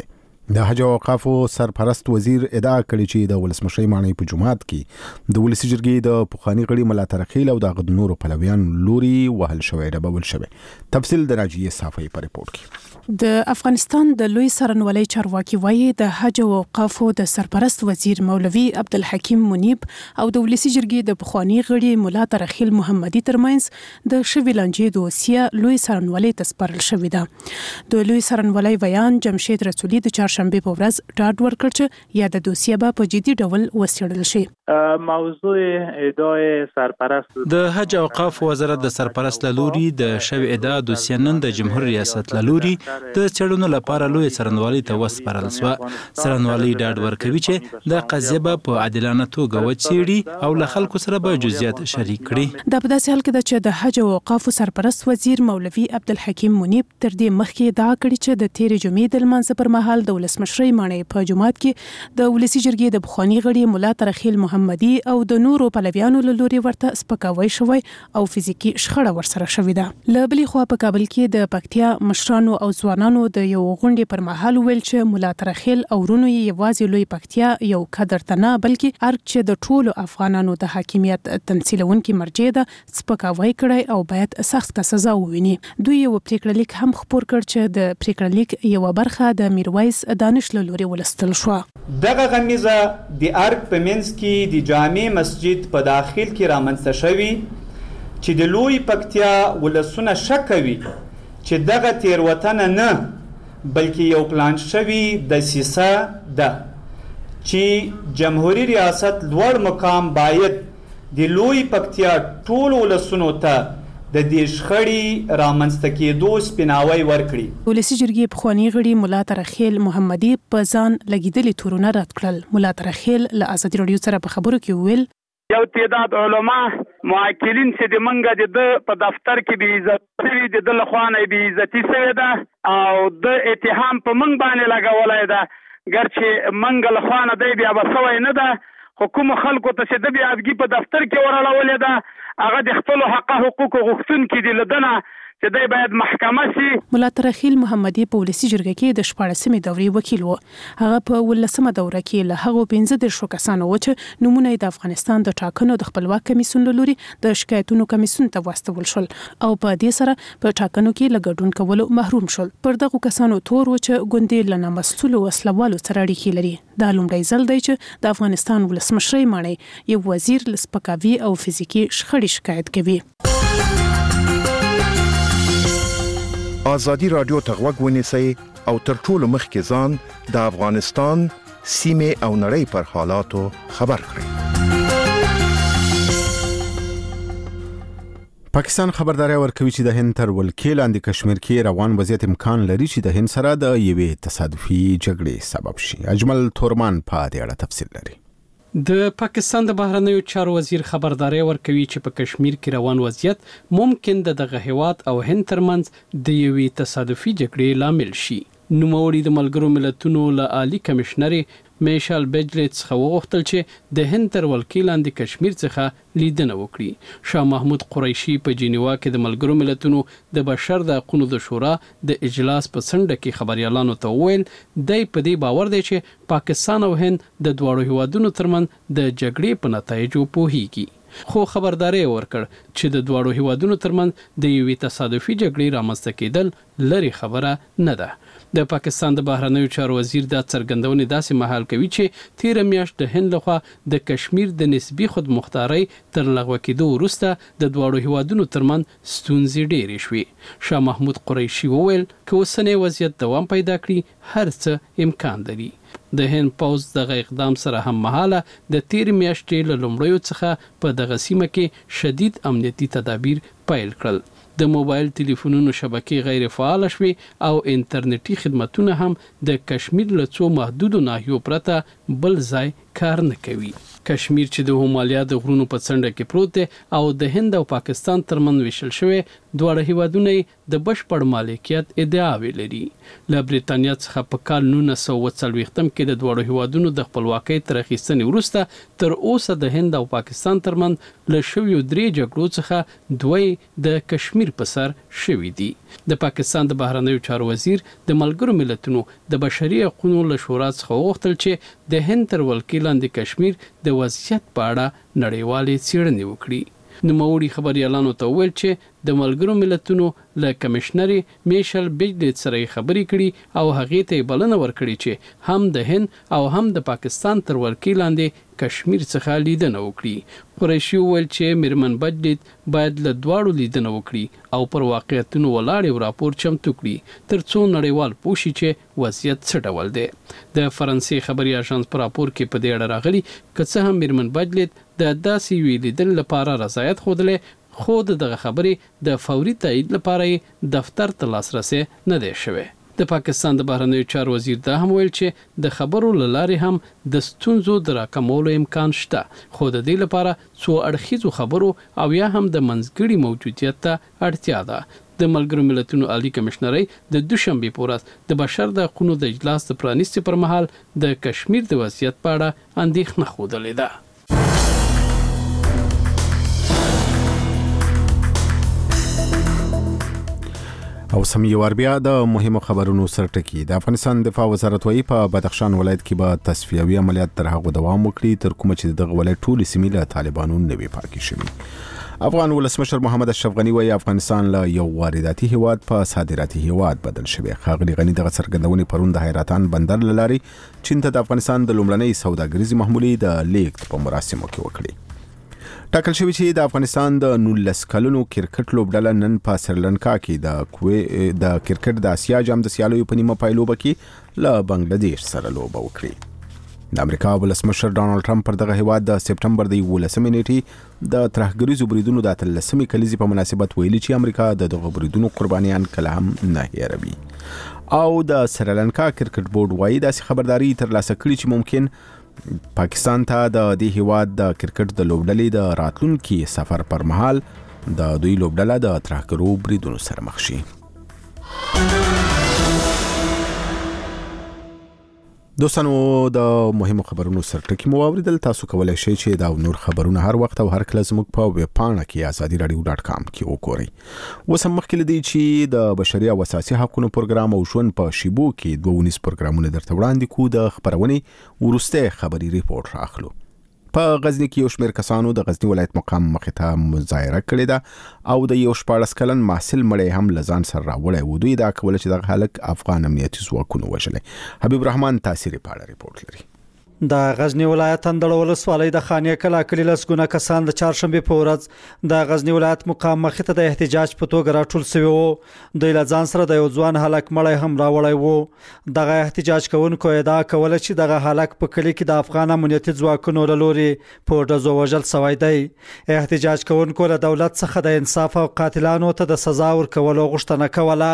د حج او اوقافو سرپرست وزیر ادعا کړې چې د ولسمشر ماڼۍ په جمعات کې د ولسی جرګې د پخوانی غړي ملا ترخیل او د غد نورو پلویان لوري وهل شوی ربول شوی. تفصیل د راجیه صافی په ریپورت کې. د افغانستان د لوی سرنولۍ چارواکي وایي د حج او اوقافو د سرپرست وزیر مولوي عبدالحکیم منیب او د ولسی جرګې د پخوانی غړي ملا ترخیل محمدي ترمنځ د شوی لانجې دوسیه لوی سرنولۍ ته سپارل شوې ده. د لوی سرنولۍ ویان جمشید رسولي د چهارشنبه په ورځ ډاډ ورکړ چې یا د دوسیه به په جدي ډول وڅېړل شي. موضوع ادعای سرپرست د حج او اوقاف وزارت د سرپرست لوري د شوی ادعا دوسیه نن د جمهور ریاست لوري د چړونو لپاره لوی سرنوالي ته وسپارل شو. سرنوالي ډاډ ورکوي چې د قضیه به په عادلانه توګه وڅېړي او له خلکو سره به جزئیات شریک کړي. د په داسې حال کې چې د حج او اوقاف سرپرست وزیر مولوي عبدالحکیم منیب تر دې مخکې ادعا کړې چې د تیرې جمعې د لمانځه پر مهال د ولسمشرۍ ماڼۍ په جومات کې د ولسی جرګې د پخوانی غړي ملا ترخیل محمدي او د نورو پلویانو له لوري ورته سپکاوی شوی او فزیکی شخړه ورسره شوې ده. له بلې خوا په کابل کې د پکتیا مشرانو او ځوانانو د یو غونډې پر مهال ویل چې ملا ترخیل او ورونو یې یوازې لوی پکتیا یو قدر ته نه بلکې ارګ چې د ټولو افغانانو د حاکمیت تمثیلونکي مرجع ده سپکاوی کړی او باید سخت سزا وویني. دوی یو پریکړه لیک هم خپور کړ چې د پریکړه لیک یو برخه د میرویس دانش له لوري ولستل شو. دغه غمیزه د ارګ په منځ کې د جامع مسجد په داخل کې رامنځته شوی چې د لوی پکتیا ولسونه شک کوي چې دغه تیروتنه نه بلکې یو پلان شوی د سیسه ده چې جمهوریت ریاست لوړ مقام باید د لوی پکتیا ټول ولسونو ته د دې شخړې رامنځته کېدو سپیناوی ورکړي. ولسی جرګې پخوانی غړي ملا ترخیل محمدي په ځان لګیدلې تورونه رد کړل. ملا ترخیل له ازادي راډیو سره په خبرو کې ویل یو تعداد علما معاکلین چې د منګه د په دفتر کې بې عزت شوي د د لخوانه بې عزتي شوې ده او د اتهام په منګ باندې لګولی ده ګرچې منګه لخوانه دی بیا به سوی نه ده خو کومو خلکو ته چې د بېعدګي په دفتر کې ورړولې ده هغه د خپلو حقه حقوقو غوښتونکي دي له دنه چې دی باید محکمه شي. ملا ترخیل محمدي په ولسی جرګه کې د شپاړسمې دورې وکیل و. هغه په ولسمه دوره کې له هغو پنځه دېرشو کسانو و چې نومونه د افغانستان د ټاکنو د خپلواک کمیسیون له لوري د شکایتونو کمیسیون ته واستول شول او په دې سره په ټاکنو کې له ګډون کولو محروم شول. پر دغو کسانو تور و چې ګوندې له نامسؤلو وسلوالو سره اړیکې لري. دا لومړی ځل دی چې د افغانستان ولسمشرۍ ماڼۍ یو وزیر له سپکاوي او فزیکي شخړې شکایت کوي. آزادی رادیو ته غوږ ونیسئ او تر ټولو مخکې ځان د افغانستان سیمې او نړۍ پر حالاتو خبر کړئ. پاکستان خبرداري ورکوي چې د هند تر ولکې لاندې کشمیر کې روان وضعیت امکان لري چې د هند سره د یوې تصادفي جګړې سبب شي. اجمل تورمان په دې اړه تفصیل لري. د پاکستان د بهرنیو چارو وزیر خبرداري ورکوي چې په کشمیر کې روان وضعیت ممکن د دغه هیواد او هند ترمنځ د یوې تصادفي جګړې لامل شي. نوموړي د ملګرو ملتونو له عالی کمشنر میشل بجلیټ څخه وغوښتل چې د هند تر ولکې لاندې کشمیر څخه لیدنه وکړي. شاه محمود قریشي په جنیوا کې د ملګرو ملتونو د بشر د حقوقو د شورا د اجلاس په څنډه کې خبريالانو ته وویل دی په دې باور دی چې پاکستان او هند د دواړو هیوادونو ترمنځ د جګړې په نتایجو پوهیږي. خو خبرداري ورکړ چې د دواړو هیوادونو ترمنځ د یوې تصادفي جګړې رامنځته کېدل لري خبره نه ده. د پاکستان د بهرنیو چارو وزیر دا څرګندونې داسې مهال کوي چې تیر میاشت د هند لخوا د کشمیر د نسبی خودمختارۍ تر لغوه کېدو وروسته د دواړو هیوادونو ترمنځ ستونزې ډېرې شوې. شاه محمود قریشي وویل که اوسنی وضعیت دوام پیدا کړي هر څه امکان لري. د هند پوځ دغه اقدام سره هم مهاله د تیر میاشتې له لومړیو څخه په دغه سیمه کې شدید امنیتي تدابیر پیل کړل. د موبایل ټلیفونونو شبکې غیر فعال شوې او انټرنیټي خدماتونه هم د کشمیر له څو محدودو ناحیو پرته بل ځای کار نه کوي. کشمیر چې د هومالیا د غرونو په څنډه کې پروت دی او د هند او پاکستان ترمن ویشل شوی، دواړه هیوادونه د بشپړ مالکیت ادعاوې لري. له بریتانیا څخه په کال نولس سوه اوه څلوېښتم کې د دواړو هیوادونو د خپلواکۍ تر اخیستنې وروسته تر اوسه د هند او پاکستان ترمن له شویو درې جګړو څخه دوی د کشمیر په سر شوي دي. د پاکستان د بهرنیو چارو وزیر د ملګرو ملتونو د بشري حقوقو له شورا څخه وغوښتل چې د هند تر ولکې لاندې کشمیر د وضعیت په اړه نړیوالې څېړنې وکړي. نوموړي خبريالانو ته وویل چې د ملګرو ملتونو له کمشنري میشل بیجلیت سره خبرې کړي او هغې ته بلنه ورکړي چې هم د هند او هم د پاکستان تر ولکې لاندې کشمیر څخه لیدنه وکړي. قریشي وویل چې میرمن بیجلیت باید له دواړو لیدنه وکړي او پر واقعیتونو ولاړ یو راپور چمتو کړي تر څو نړیوال پوه شي چې وضعیت څه ډول دی. د فرانسې خبري اژانس په راپور کې په دې اړه راغلي که څه هم میرمن بیجلیت د داسې یوې لیدل لپاره رضایت ښودلی، خو دغه خبرې د فوري تایید لپاره دفتر ته لاسرسی نه دی شوی. د پاکستان د بهرنیو چارو وزیر دا هم ویل چې د خبرو له لارې هم د ستونزو د راکمولو امکان شته، خو د دې لپاره څو اړخیزو خبرو او یا هم د منځګړي موجودیت ته اړتیا ده. د ملګرو ملتونو عالی کمشنري د دوشنبه په ورځ د بشر د حقوقو د اجلاس د پرانیستي پر مهال د کشمیر د وضعیت په اړه اندېښنه ښودلې ده. او سم یو اربیا د مهمو خبرونو سرټکی. د افغانستان دفاع وزارت وايي په بدخشان ولایت کې به تصفیوي عملیات تر هغه دوام وکړي تر کومه چې دغه ولایت ټول سیمې له طالبانو نه وي پاکي شوي. افغان ولسمشر محمد اشرف غنی وايي افغانستان له یو وارداتي هیواد په صادراتي هیواد بدل شوی. خاغلی غنی دغه څرګندونې پرون د حیرتان بندر لاري چین ته د افغانستان د لومړنۍ سوداګریزي محمولي د لیږد په مراسمو کې وکړي. ټاکل شوی چې د افغانستان د نولس کلونو کرکټ لوبډله نن په سریلانکا کې د کوې د کرکټ د اسیا جام د سیالیو په نیمه پایلوبه کې له بنگلاديش سره لوبه وکړي. د امریکا ولسمشر ډانلډ ټرمپ پر دغه هیواد د سپټمبر د یولسمې نیټې د ترهګریزو بریدونو د اتلسمې کلیزې په مناسبت ویلي چې امریکا د دغه بریدونو قربانیان کله هم نه هېروي. او د سریلانکا کرکټ بورډ وايي داسې خبرداري ترلاسه کړي چې ممکن پاکستان ته د دې هیواد د کرکټ د لوبډلې د راتلونکي سفر پر مهال د دوی لوبډله د ترهګرو بریدونو سره مخ شي. دوستانو د مهمو خبرونو سرټکی مو اوریدل. تاسو کولای شئ چې دا نور خبرونه هر وخت او هر کله زموږ په ویب پاڼه کې آزادي رادیو ډاټ کام کې وګورئ. اوس هم مخکې لدی چې د بشري او اساسي حقوقو پروګرام او ژوند په شیبو کې دوه ونیس پروګرامونه درته وړاندې کوو. د خبرونې ورسته خبري ریپورت راخلو. په غزنی کې یو شمېر کسانو د غزنی ولایت مقام مخې ته مظاهره کړې ده او د یو شپاړس کلن محصل مړی هم لزان سره راوړی و. دوی دا کوله چې دغه هلک افغان امنیتي ځواکونو وژلی. حبیب رحمان تاثیري په اړه ریپورت لري. د غزنی ولایت اندړ ولسوالۍ د خانې کلا کلی لسګونه کسان د چهارشنبه په ورځ د غزنی ولایت مقام مخې ته د احتجاج په توګه راټول شوي وو. د لزان سره د یو ځوان هلک مړی هم راوړی وو. دغه احتجاج کوونکو ادعا کوله چې دغه هلک په کلی کې د افغان امنیتي ځواکونو له لوري په ډزو وژل شوی دی. احتجاج کوونکو له دولت څخه د انصاف او قاتلانو ته د سزا ورکولو غوښتنه کوله.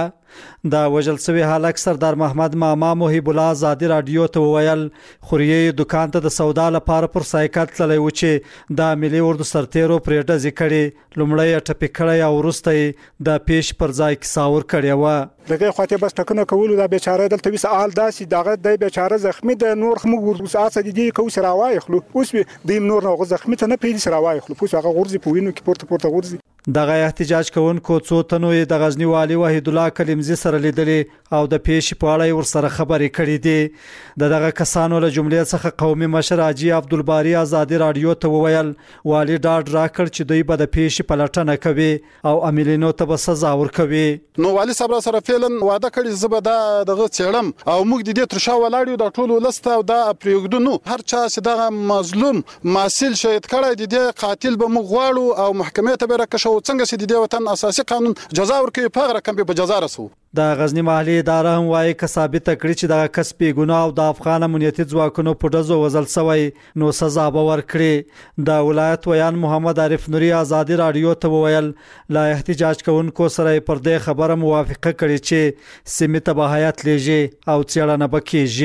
د وژل شوي هلک سردار محمد ماما محب الله آزادي رادیو ته وویل خوريې دکان ته د سودا لپاره پر سایکل تللی و چې د ملي اردو سرتیرو پرې ډزې کړې. لومړی یې ټپي کړی او وروسته یې د پیش پر ځای کې ساور کړې وه. دغه خواته بس ټکنه کولو دا بیچاره دلته وس آل داسي دغه د بیچاره زخمی د نور خمو ورساته دي کو سره وایخلو اوس د نور نو زخمی ته نه پیل سره وایخلو پوس هغه غورځي په وینو کې پورته پورته غورځي. دغه احتجاج کوونکو څو تنو د غزنی والي وحید الله کلیمزي سره لیدلې او د پیش په اړه ورسره خبرې کړې دي. د دغه کسانو له جملې څخه قومي مشر حاجی عبدالباری آزادي رادیو ته وویل والي ډاډ راکړ چې دوی به د پیش پلټنه کوي او عاملینو ته به سزا ورکوي. نو والي صبر سره فعلا واده کړی زبه دا دغه چړم او موږ د دې تر شا ولاړو د ټولو لسته او د پریوګدونو هر چا چې دغه مظلوم ماسل شهید کړی دی قاتل به موږ غواړو او محکمې ته به راکښو څنګه چې د وطن اساسي قانون جزا ورکوي په هغه رقم په جزا رسو. د غزنی محلي اداره هم وايي که ثابت کړي چې د کسبي ګناه او د افغان امنیتي ځواکونو په ډزو وزل شوی نو سزا به ورکړي. د ولایت ویان محمد عارف نوري آزادي رادیو ته وویل لا احتجاج کوونکو سره پر دې خبره موافقه کړي چې سیمه ته به هیات لیږي او څېړنه وکړي.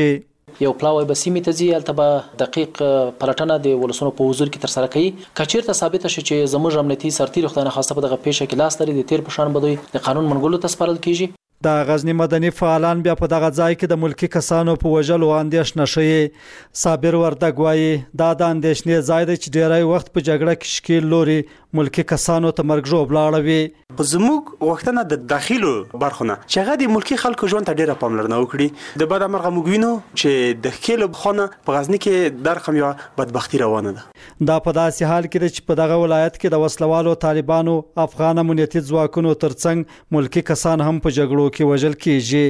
یو پلاوی به سیمې ته ځي هلته به دقیق پلټنه د ولسونو په حضور کې ترسره کوي. که چیرته ثابته شي چې زموږ امنیتي سرتیري خدای نخواسته په دغه پیښه کې لاس لري، د تیر په شان به دوی د قانون منګولو ته سپارل کیږي. د غزنی مدني فعالان بیا په دغه ځای کې د ملکی کسانو په وژلو اندېښنه شوي. صابر وردګ وایي دا د اندېښنې ځای دی چې ډیری وخت په جګړه کې ښکیل لوري ملکی کسانو ته مرګ ژوبله اړوي. په زموږ وختونه د داخلو برخونه چې هغه د ملکی خلکو ژوند ته ډیره پاملرنه وکړي. د بده مرغه موږ وینو چې د ښکیلو خونه په غزنی کې د رقم یو بدبختی روانه ده. دا په داسې حال کې چې په دغه ولایت کې د وسلوالو طالبانو افغان امنیتي ځواکونو ترڅنګ ملکی کسان هم په جګړو کې وژل کیږي.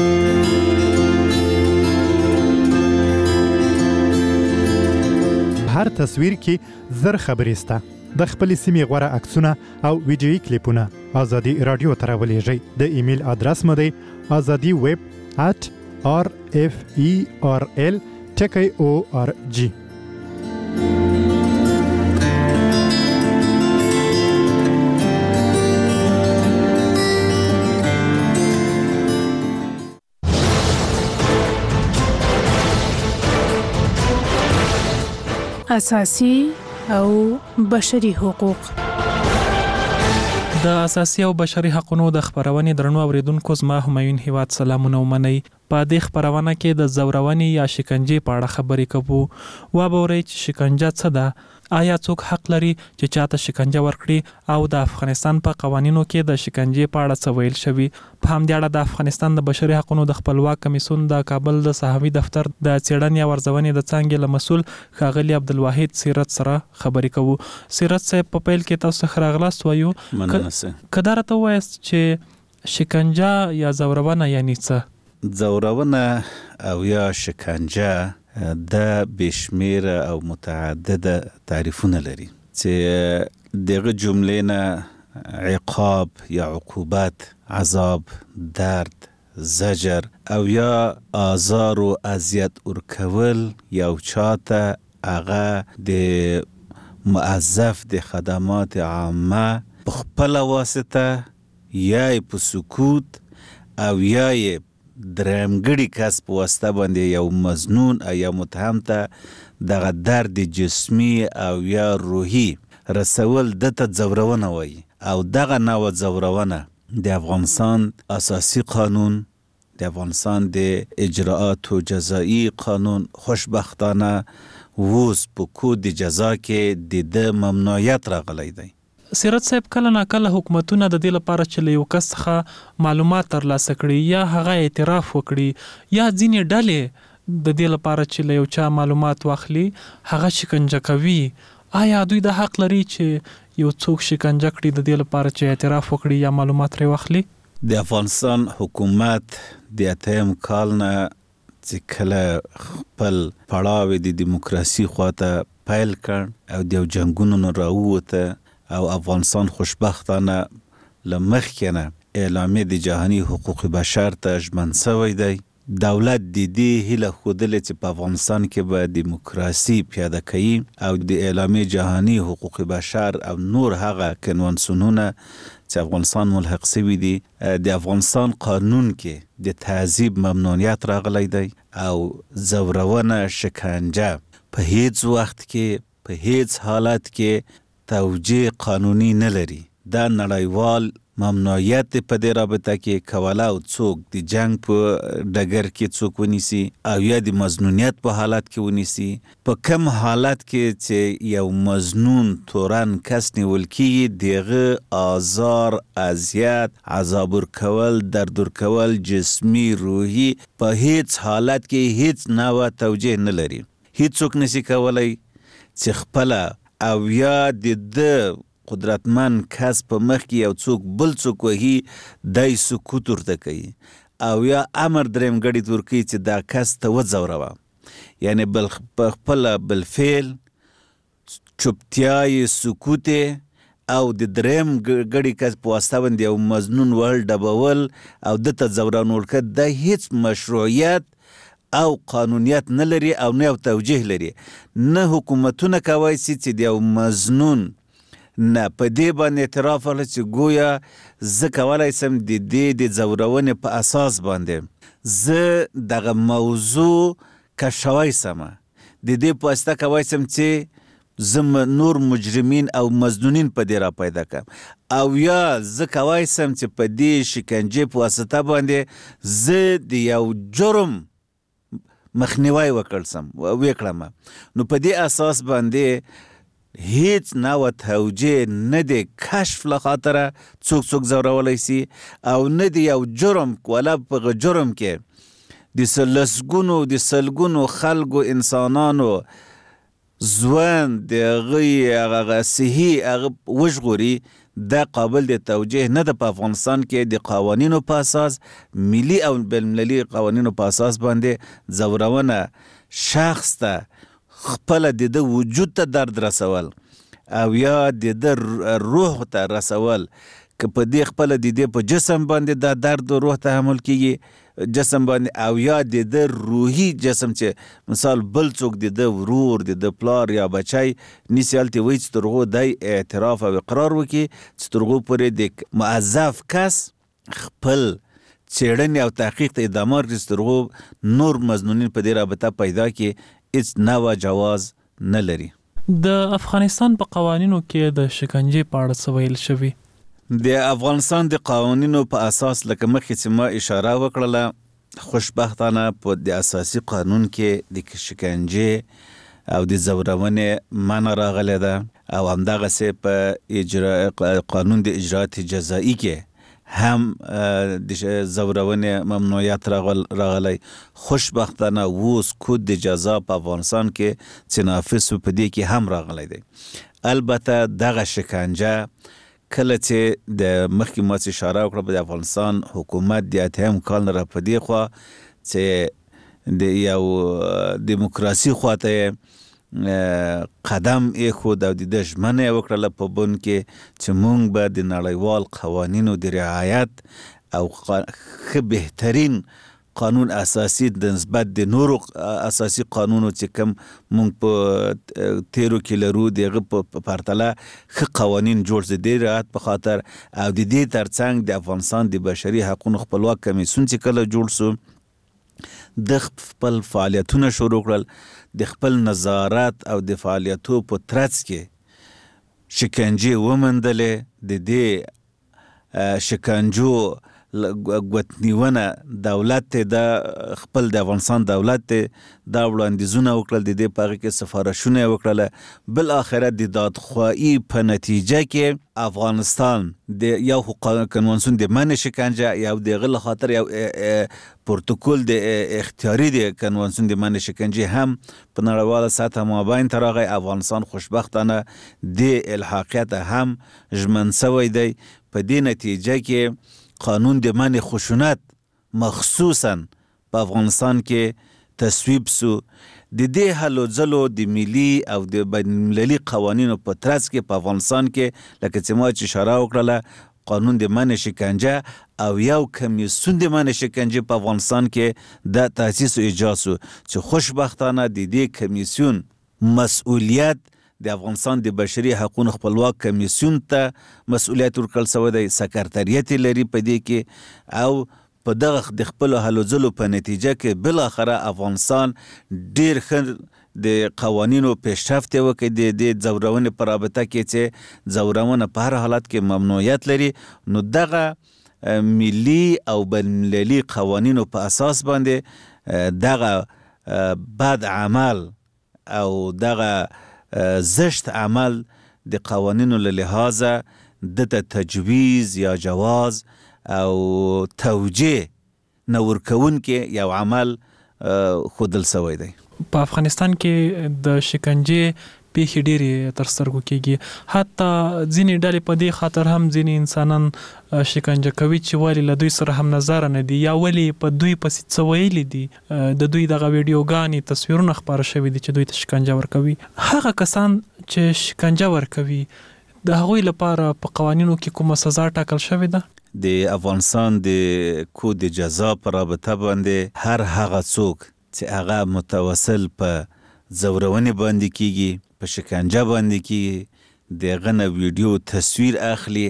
هر تصویر کې زر خبرې سته. د خپل سیمې غوړه عکسونه او ویډیويي کلیپونه ازادي رادیو ته راولېږئ. د ایمیل ادرس مو دی azadi web at r f e r l ټکی او ار جی. اساسي او بشري حقوق. د اساسي او بشري حقوقو د خبرونې درنو اوریدونکو زما همایون هیواد سلامونه ومنئ. په دې خبرونه کې د زورونې یا شکنجې په اړه خبرې کوو. و به اورئ چې شکنجه څه ده، آیا څوک حق لري چې چاته شکنجه ورکړي، او د افغانستان په قوانینو کې د شکنجې په اړه څه ویل شوي. په همدې اړه د افغانستان د بشري حقوقو د خپلواک کمیسیون د کابل د صحافي دفتر د څېړنې او ارزونې د څانګې له مسؤل ښاغلي عبدالواحد سیرت سره خبرې کوو. سیرت صاحب په پیل کې تاسو ښه راغلاست وایو. که دا راته ووایاست چې شکنجه یا زورونه یعنی څه؟ زورونه او یا شکنجه د بشمیر او متعدد تعریفونه لري چې دغه جملې نه عقاب یا عقوبت، عذاب، درد، زجر او یا آزار و اذیت ورکول یو چاته هغه د موظف د خدمات عامه په خپل واسطه یا په سکوت او یا درمګړي کس په واسطه باندې یو مظنون یا متهم ته دغه درد جسمی او یا روحي رسول دته زورونه وایي. او دغه نوع زورونه د افغانستان اساسي قانون، د افغانستان د اجراءات جزایی قانون خوشبختانه ووس په کود جزا کې د ممنوعیت راغلی دی. سیرت صاحب کله نا کله حکومتونه د دې لپاره چې له یو کس څخه معلومات ترلاسه کړي یا هغه اعتراف وکړي یا ځینې ډلې د دې لپاره چې له یو چا معلومات واخلي هغه شکنجه کوي. آیا دوی د حق لري چې یو څوک شکنجه کړي د دې لپاره چې اعتراف وکړي یا معلومات لري واخلي؟ د افغانستان حکومت د اتم کال نه چې کله خپل پړاو د دیموکراسي خواته پیل کړ او د جنگونو نه راووته او افغانستان خوشبختانه لمخکنه اعلامیه د جهانی حقوق بشر ته ژمن شوی دی. دولت د دې هیله خوده چې په افغانستان کې به دیموکراسي پیاده کوي او د اعلامیه جهانی حقوق بشر او نور هغه کنوانسیونونه چې افغانستان ملحق شوی دي د افغانستان قانون کې د تعذیب ممنوعیت راغلی دی او زورونه، شکنجه په هیڅ وخت کې په هیڅ حالت کې توجیه قانوني نه لري. دا نړیوال ممنوعیت په دې رابطه کې کوله او څوک د جنگ په ډګر کې څوک ونیسي او یا د مظنونیت په حالت کې ونیسي. په کم حالت کې چې یو مظنون تورن کس نیول کیږي دغه آزار، اذیت، عذاب ورکول، درد ورکول جسمی، روحي په هیڅ حالت کې هیڅ نوع توجیه نه لري. هیڅوک نشي کولای چې خپل او یا د د قدرتمن کس په مخ کې یو څوک بل څوک وهي دای سکوت ورته کوي او یا امر دریم غړي تورکی چې دا کس ته وځوروه، یعنی بل خپل بل فعل چوپتیای سکوت او د دریم غړي کس په واسطه باندې یو مظنون ول ډبول او د ته زوران ورکړه د هیڅ مشروعیت او قانونیت نه لري او نه یو توجیه لري. نه حکومتونه کوي چې د یو مظنون نه په دې باندې اعتراف ولري چې گویا زه کولای سم د دې د زورونې په اساس باندې زه دغه موضوع کشوي سم د دې په واسطه کوي سم چې زم نور مجرمین او مزنونین په دې را پیدا کړم او یا زه کوي سم چې په دې شکنجه په واسطه باندې زه د یو جرم مخنیوي وکړم وکړم نو په دې اساس باندې هیڅ نو توجیه نه د کشف لخاطره څوک څوک زورولای سي او نه د یو جرم ولا په جرم کې د سلسګونو د سلګونو خلکو انسانانو ځوان د غي هغه صحي هغه وژغوري د قابل د توجیه نه د په افغانستان کې د قوانینو په اساس ملي او بین‌المللي قوانینو په اساس باندې زورونه شخص ته خپل د وجود ته درد رسول او یا د روح ته رسول که په دې خپل د دې په جسم باندې د درد او روح تحمل کیږي جسم باندې او یا د روحي جسم چې مثال بل څوک د ورور د پلار یا بچای نسیالتي وایي چې ترغو د اعتراف او اقرار وکي چې ترغو پرې د معذف کس خپل چېړنې او تحقیق ته ادامه ورکړي چې ترغو نور مزنونین په دې رابطه پیدا کړي هیڅ نوه جواز نه لري. د افغانستان په قوانینو کې د شکنجې په اړه څه ویل شوي؟ د افغانستان د قوانینو په اساس لکه مخکې چې ما اشاره وکړله خوشبختانه په د اساسي قانون کې د شکنجې او د زورونې منع راغلی ده او همدغسې په اجرا قانون د اجرات جزایي کې هم د زورونې ممنوعیت راغلی. خوشبختانه اوس کود د جزا په افغانستان کې چې نافذ په دې کې هم راغلی دی. البته دغه شکنجه کله چې د مخکې ما څه اشاره وکړه د افغانستان حکومت د اتهم کال نه را په دې خوا چې د یو دیموکراسي خواته قدم ایښود او د ده ژمنه یې وکړله په بن کې چې موږ به د نړیوال قوانینو د رعایت او ښه بهترین قانون اساسي د نسبت د نورو اساسي قانونو چې کوم موږ په تیرو کې لرو دغه په پرتله ښه قوانین جوړ شي د رعایت په خاطر او د دې ترڅنګ د افغانستان د بشري حقوقو خپلواک کمیسیون چې کله جوړ شو د خپل فعالیتونه شروع کړل د خپل نظارت او د فعالیتو په ترڅ کې شکنجې ومندلې د دې شکنجو ګوتنیونه دولت ته د خپل د افغانستان دولت ته دا وړاندیزونه وکړل د دې په هغه کې سفارشونه وکړل بالاخره د دادخواهي په نتیجه کې افغانستان د یو کنوانسیون د منع شکنجه یو دغه خاطر یو پروتوکول د اختیاري د کنوانسیون د منع شکنجه هم په نړیواله سطح مابین ته راغی. افغانستان خوشبختانه د الحاقیت هم ژمن شوی دی. په دې نتیجه کې قانون د منع خشونت مخصوصا په افغانستان کې تصویب سو. د دې هلو ځلو د ملي او د بین‌المللي قوانینو په ترڅ کې په افغانستان کې لکه چې ما چې اشاره وکړله قانون د منع شکنجه او یو کمیسیون د منع شکنجه په افغانستان کې د تاسیس او ایجاد سو چې خوشبختانه د دې کمیسیون مسؤلیت د افغانستان د بشري حقوقو خپلواک کمیسیون ته مسؤلیت ورکړل شوی دی. سکرټریت لري په دې کې او په دغه د خپل هلو ځلو په نتیجه کې بالاخره افغانستان ډیر ښه د قوانینو پیشرفت وکړي. د زورونې په رابطه کې چې زورونه په هر حالت کې ممنوعیت لري نو دغه ملي او بین‌المللي قوانینو په اساس باندې دغه بد عمل او دغه زشت عمل د قوانینو له لحاظه د تجویز یا جواز او توجیه نه ورکوونکې یو عمل ښودل شوی دی. په افغانستان کې د شکنجې پیښې ډېرې تر سترګو کېږي. حتی ځینې ډلې په دې خاطر هم ځینې انسانان شکنجه کوي چې ولې له دوی سره هم نظر نه دي یا ولې په دوی پسې څه ویلي دي. د دوی دغه ویډیوګانې تصویرونه خپاره شوي دي چې دوی ته شکنجه ورکوي. هغه کسان چې شکنجه ورکوي د هغوی لپاره په قوانینو کې کومه سزا ټاکل شوې ده؟ د افغانستان د کود جزا په رابطه باندې هر هغه څوک چې هغه متوسل په زورونې باندې کیږي په شکنجه باندې کیږي دغه نه ویډیو تصویر اخلي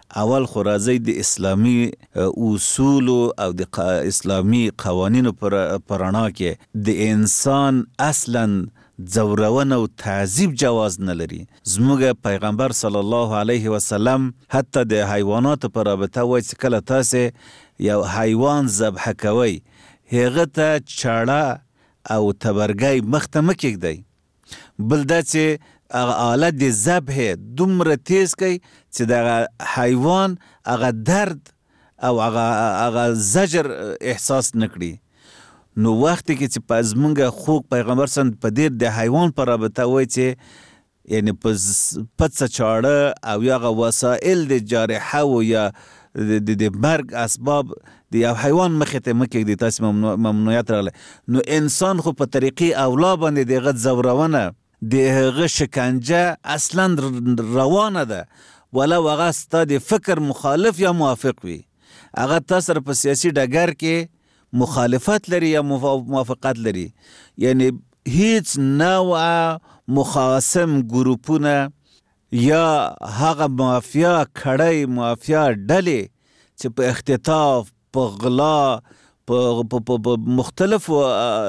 اول خو راځي د اسلامي اصول او د اسلامي قوانینو پر پرانا کې د انسان اصلا زورونه او تعذيب جواز نه لري. زموږ پیغمبر صلی الله علیه وسلم حتی د حیوانات پر رابطه وایي چې کله تاسو یو حیوان ذبح کوئ هغه ته چاړه او تبرګی مخته مه کېږدئ، بل دا چې هغه آله د ذبح دومره تیز کوي چې د حیوان هغه درد او هغه زجر احساس نه کړي. نو وخت کې چې په زمونږ خوږ پیغمبر سند په دیر د حیوان پر رابطه وایي چې یعنی په پڅه چاړه او یا وسایل د جارحه او یا د مرګ اسباب د یو حیوان مخې ته مه کېږدي، تاسې ممنوعیت راغلی. نو انسان خو په طریقې اولا باندې د هغه زورونه د هغه شکنجه اصلا روانه ده، ولو هغه ستا د فکر مخالف یا موافق وي. هغه تا سره په سیاسي ډګر کې مخالفت لري یا موافقت لري، یعنی هیڅ نوع مخاصم ګروپونه یا هغه مافیا کړی مافیا ډلې چې په اختطاف په غلا په مختلفو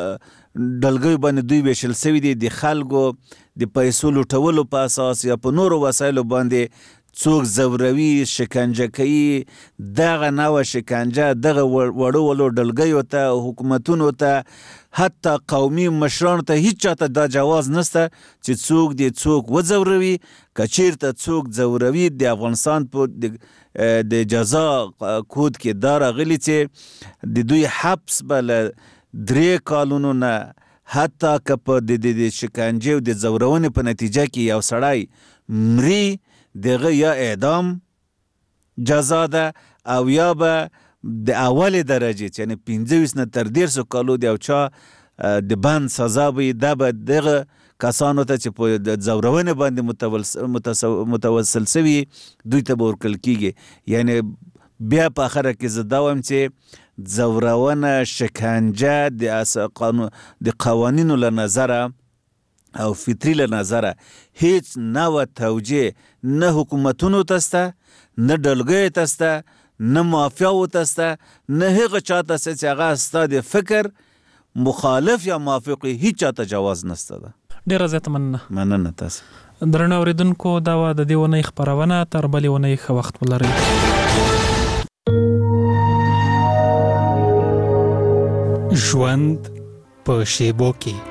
ډلګیو باندې دوی ویشل سوي دي، د خلکو د پیسو لوټولو په اساس یا په نورو وسایلو باندې څوک زوروي شکنجه کوي. دغه نوع شکنجه دغه وړو وړو ډلګیو ته حکومتونو ته حتی قومي مشرانو ته هیڅ چاته دا جواز نشته چې څوک دی څوک وزوروي. که چیرته څوک زوروي د افغانستان په د جزا کود کې دا راغلي چې د دوی حبس به له درې کالونو نه حتی که په د شکنجې او د زورونې په نتیجه کې یو سړی مري دغه یا اعدام جزا ده او یا به د اول درجه یعنی پنځه ویشت نه تر دیرشو کالو د یو چا د بند سزا وي. دا به دغه کسانو ته چې په د زورونې باندې متوسل سوي دوی ته به ورکړل کیږي. یعنی بیا په اخره کې زه دا وایم چې زورونه شکنجه د قوانینو له نظره او فطری له نظره هیڅ نوع توجیه نه حکومتونو ته سته، نه ډلګیو ته سته، نه مافیاو ته سته، نه هغه چا ته سته چې هغه ستا د فکر مخالف یا موافق هیڅ چا ته جواز نسته ده. ډېره زیاته مننه. مننه تاسو. درنو اورېدونکو دا وه د دې اونۍ خپرونه، تر بلې اونۍ ښه وخت ولرئ. ژوند په شیبو کې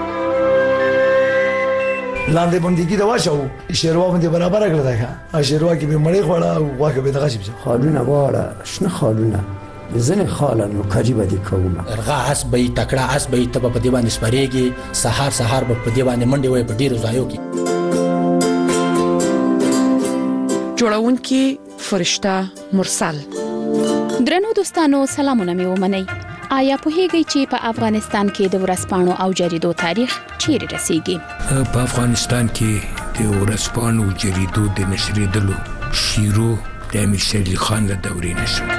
لاندې بندګي د واچو شیروا باندې برابر کړل دا ښه شیروا کې به مړی خوړه او واکه به دغه شي خالونه واړه شنه خالونه ځنه خالن کاجی باندې کوم ارغا اس به تکړه اس به تب په دی باندې سپریږي سحر سحر په دی باندې منډي وای په ډیرو ځایو کې جوړونکي فرشته مرسل. درنو دوستانو سلامونه مې ومنئ. آیا پوهیږئ چې په افغانستان کې د ورځپاڼو او جریدو تاریخ چیرې رسیږي؟ په افغانستان کې د ورځپاڼو او جریدو د نشریدلو شیرو د امیر شیر علي خان له دورې نشو.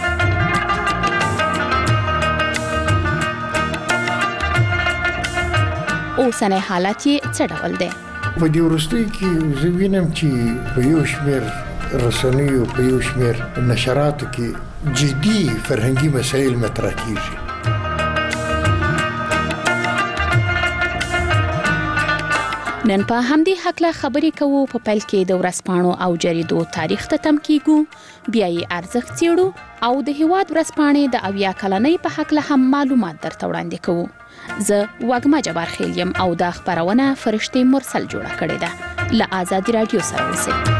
اوسنی حالت یې څه ډول دی؟ په دې وروستیو کې زه وینم چې په یو شمېر رسنیو په یو شمېر نشراتو کې جدي فرهنګي مسایل مطرح کیږي. نن په همدې حقله خبرې کوو. په پیل کې د ورځپاڼو او جریدو تاریخ ته تم کیږو، بیا یې ارزښت څېړو او د هیواد ورځپاڼې د اویا کلنۍ په حقله هم معلومات درته وړاندې کوو. زه وږمه جبار خیل یم او دا خپرونه فرشتې مرسل جوړه کړې ده. له آزادي رادیو سره اوسئ.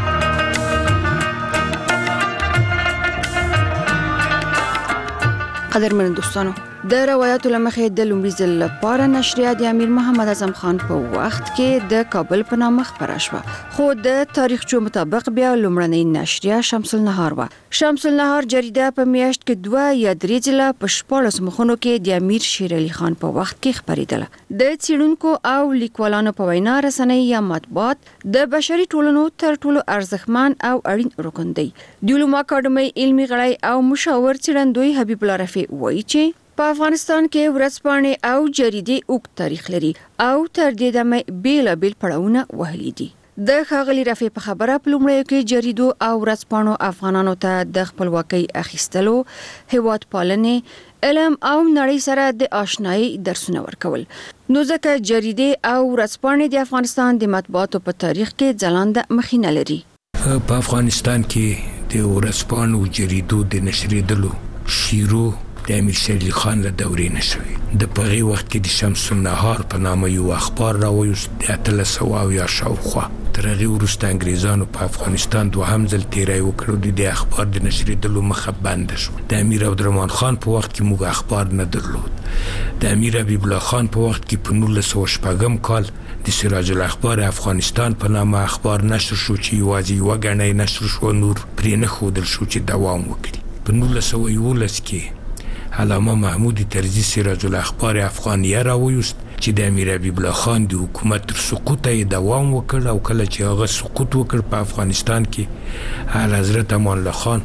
قدرمن دوستانو، د روایتو لمخې د لومړي ځل لپاره نشریه د امیر محمد اعظم خان په وخت کې د کابل په نامه خپره شوه، خو د تاریخچو مطابق بیا لومړنۍ نشریه شمس النهار وه. شمس النهار جریده په میاشت کې دوه یا درې ځله په شپاړس مخونو کې د امیر شیر علي خان په وخت کې خپرېدله. د څېړونکو او لیکوالانو په وینا رسنۍ یا مطبوعات د بشري ټولنو تر ټولو ارزښتمن او اړین رکن دی. د علومو اکاډمۍ علمي غړی او مشاور څېړندوی حبیب الله رفیع وایي چې په افغانستان کې ورځپاڼې او جریدې اوږد تاریخ لري او تر دې دمه بیلابیل پړاوونه وهلي دي. د ښاغلي رفیع په خبره په لومړیو کې جریدو او ورځپاڼو افغانانو ته د خپلواکۍ اخیستلو، هیواد پالنې، علم او نړۍ سره د آشنایي درسونه ورکول. نو ځکه جریدې او ورځپاڼې د افغانستان د مطبوعاتو په تاریخ کې ځلانده مخینه لري. په افغانستان کې د ورځپاڼو جریدو د نشریدلو شیرو د امیر شیر علي خان له دورې نه شوی. د پغې وخت کې د شمس النهار په نامه یو اخبار راویست د اتلس سوه اویا شاوخوا. تر هغې وروسته انګریزانو په افغانستان دوهم ځل تیری وکړ او د دې اخبار د نشریدلو مخه بنده شوه. د امیر عبدالرحمن خان په وخت کې موږ اخبار نه درلود. د امیر حبیب الله خان په وخت کې په نولس سوه شپږم کال د سراج الاخبار افغانستان په نامه اخبار نشر شو چې یوازې یوه ګڼه یې نشر شو، نور پرې نه ښودل شو چې دوام وکړي. په نولس سوه یولس کې علامه محمود طرزي سراج الاخبار افغانیه راویست چې د امیر حبیب الله خان د حکومت تر سقوط یې دوام وکړ، او کله چې هغه سقوط وکړ په افغانستان کې اعلی حضرت امان الله خان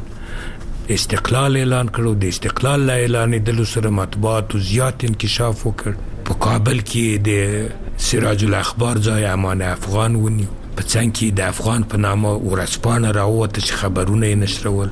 استقلال اعلان کړ. د استقلال له اعلانېدلو سره مطبوعاتو زیات انکشاف وکړ. په کابل کې د سراج الاخبار ځای امان افغان ونیو. په څنګ کې د افغان په نامه ورځپاڼه راووته چې خبرونه یې نشرول.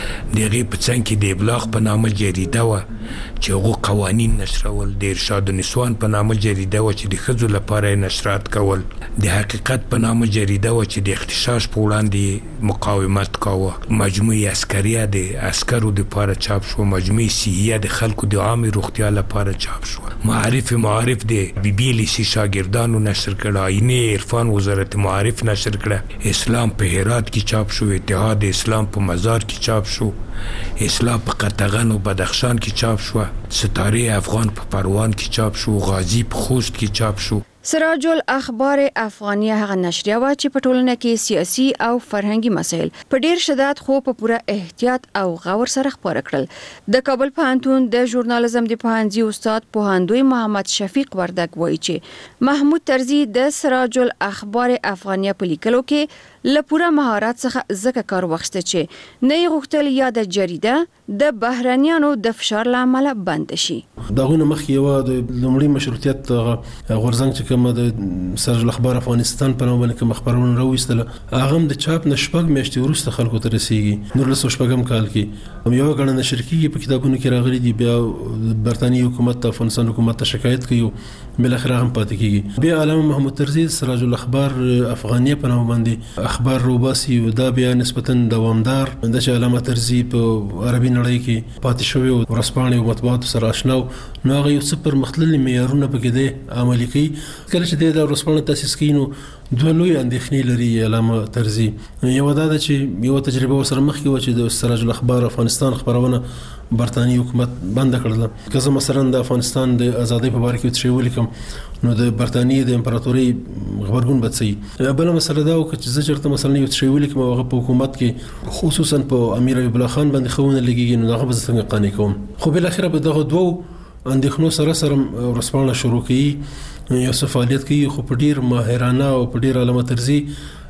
د هغې په څنګ کې د ابلاغ په نامه جریده وه چې هغو قوانین نشرول. د ارشاد النسوان په نامه جریده وه چې د ښځو لپاره یې نشرات کول. د حقیقت په نامه جریده وه چې د اغتشاش په وړاندې مقاومت کاوه. مجموعه عسکریه د عسکرو دپاره چاپ شوه. مجموعه صحیه د خلکو د عامې روغتیا لپاره چاپ شوه. معارف معارف د بی بی لیسي شاګردانو نشر کړه. آینه عرفان وزارت معارف نشر کړه. اسلام په هرات کې چاپ شو. اتحاد اسلام په مزار کې چاپ شو. اسلام په قطغن او بدخشان کې چاپ شو. ستاره افغان په پروان کې چاپ شو. غازی په خوست کې چاپ شو. سراج الاخبار افغانیه هغه نشریه وه چې په ټولنه کې سیاسي او فرهنګي مسایل په ډیر شدت خو په پوره احتیاط او غور سره خپاره کړل. د کابل پوهنتون د ژورنالیزم د پوهنځي استاد پوهندوی محمد شفیق وردګ وایي چې محمود طرزي د سراج الاخبار افغانیه په لیکلو کې له پوره مهارت څخه ځکه کار واخیسته چې نه یې غوښتل یا د جریده د بهرنیانو د فشار له امله بند شي. دغه مخکې یو د لومړي مشروطیت غورځنګ چې کوم د سراج الاخبار افغانستان په نامه باندې کوم خبرونه راوېستل، هغه د چاپ نشپږ میاشتې وروسته خلکو ته رسیږي. نولس سوه شپږم کال کې هم یو غړ نشر کیږي په کتابونو کې راغلي دي. بیا برتانیي حکومت ته افغانستان حکومت ته شکایت کوي، بل اخر هم پاتې کیږي. بیا علامه محمود طرزي سراج الاخبار افغانیه په نامه باندې اخبار روباسي او دا بیا نسبتا دوامدار د چې علامه طرزي په عربي نړۍ کې پاتې شوی او ورځپاڼې او مطبوعاتو سره آشنا نو هغه یو څه پر مختللي معیارونه پکې دی عملي کوي. کله چې د ورځپاڼه تاسیس کینو دوه لوی اندېښنې لري علامه طرزي. یو دا ده چې یو تجربه ورسره مخکې و چې د سراج الاخبار افغانستان خبرونه برتانیي حکومت بند کړل. که زه مثلا د افغانستان د ازادۍ په اړه کې څه ولیکم نو د برتانیې د امپراتوري خبرګون بدسي. بل مسله دا و چې زه چېرته مثلا یو څه ولیکم او هغه په حکومت کې خصوصا په امیر حبیب الله خان باندې خونه لګیږي نو هغه به څنګه قانع کوم. خو بل اخر به دغه دوه اندېښنو سره سره ورځپاڼه شروع کړي، یو څه فعالیت کوي، خو په ډیر ماهرانه او په ډیر علامه طرزي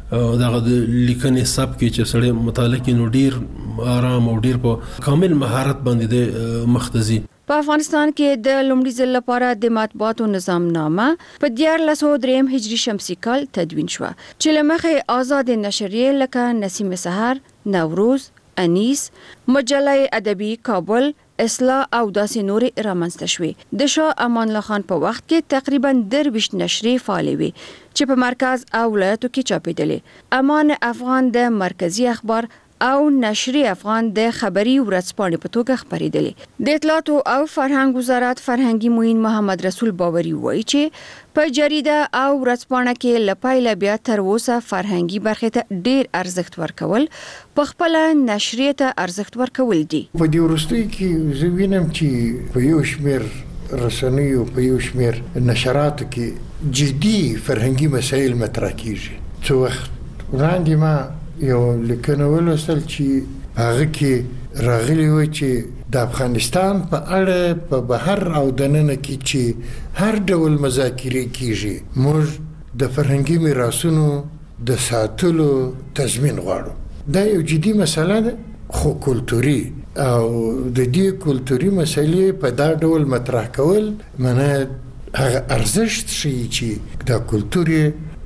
دغه د لیکنې سب کې چې سړی مطالعه کوي نو ډیر آرام او ډیر په کامل مهارت باندې د مختزي. په افغانستان کې د لومړي ځل لپاره د مطبوعاتو نظام نامه په دیارلس سوه دریم هجري شمسي کال تدوین شوه چې له مخې آزاد نشریې لکه نسیم سحر، نوروز، انیس، مجله ادبي کابل، اصلاح او داسې نورې رامنځته شوې. د شاه امان الله خان په وخت کې تقریبا درویشت نشرې فعالې وې چې په مرکز او ولایتو کې چاپېدلې. امان افغان د مرکزی اخبار او نشری افغان د خبري ورځپاڼې په توګه خبرېدلې. د اطلاعات او فرهنګ وزارت فرهنګي معین محمد رسول باوري وایي چې په جریده او ورځپاڼه کې لپایله بیا تر اوسه فرهنګي برخې ته ډیر ارزښت ورکول په خپل نشریه ته ارزښت ورکول دي. په دې وروستي کې زه وینم چې په یو شمېر رسنیو په یو شمېر نشراتو کې جدي فرهنګي مسایل مطرح کیږي. څو وخت وړاندې ما یو لیکنه ولوستل چې هغه کې راغلی و چې د افغانستان په اړه په بهر او دننه کې چې هر ډول مذاکرې کیږي موږ د فرهنګي میراثونو د ساتلو تضمین غواړو. دا یو جدي مسله ده، خو کلتوري او د دې کلتوري مسلې په دا ډول مطرح کول منه هغه ارزښت شي چې دا کلتوري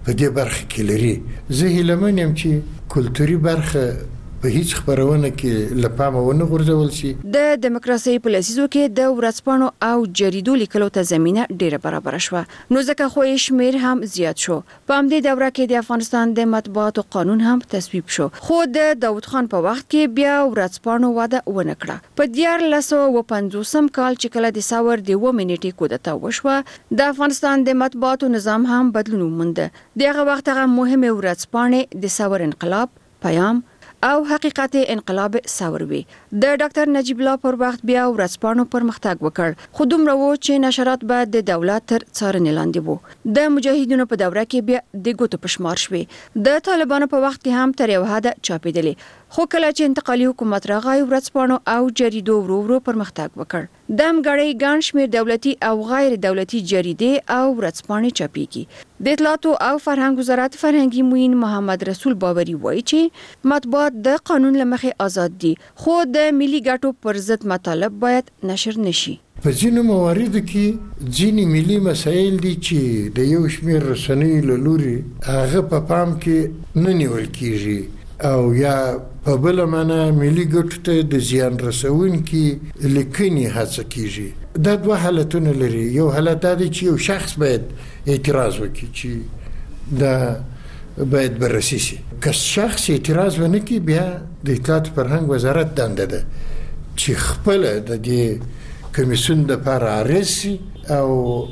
په دې برخه کې لري. زه هیله من یم چې کلتوري برخه په هیڅ خبرونه کې لپاره ونه غورځول شي. د دیموکراسي په لسیزو کې د ورځپاڼو او جریدو لیکلو ته زمينه ډیره برابر شوه، نو ځکه خو شمیر هم زیات شو. په همدې دوره کې د افغانستان د مطبوعاتو قانون هم تصویب شو، خو د داود خان په وخت کې بیا ورځپاڼو وده ونه کړه. په دیارلس سوه پنځوسم کال چې کله د ساور د و منټي کودتا وشوه، د افغانستان د مطبوعاتو نظام هم بدلون وموند. دغه وخت هغه مهمه ورځپاڼې د ساور انقلاب، پیام او حقیقت انقلاب ساوروي. د ډاکټر نجیب الله پر وخت بیا ورځپاڼو پرمختګ وکړ، خو دومره و چې نشرات به د دولت تر څارنې لاندې وو. د مجاهدینو په دوره کې بیا د ګوتو پشمار شوي. د طالبانو په وخت کې هم تر یو حد چاپېدلې، خو کله چې انتقالي حکومت راغی ورځپاڼو او جریدو ورو ورو پرمختګ وکړ. د همګړۍ ګڼ شمېر دولتي او غیر دولتي جریدې او ورځپاڼې چاپېږي. د اطلاعاتو او فرهنګ وزارت فرهنګي معین محمد رسول باوري وایي چې مطبوعات د قانون له مخې آزاد دي، خو د ملي ګټو پر ضد مطالب باید نشر نشي. په ځینو مواردو کې ځینې ملي مسایل دي چې د یو شمېر رسنیو له لوري هغه په پام کې نه نیول کیږي او یا په بل معنا ملي ګټو ته د زیان رسونکي لیکنې هڅه کیږي. دا دوه حالتونه لري. یو حالت دا دی چې یو شخص باید اعتراض وکړي چې دا باید بررسي شي. که شخص اعتراض ونه کړي بیا د اطلاعات فرهنګ وزارت دنده ده چې خپل د دې کمیسیون د لپاره عرض شي او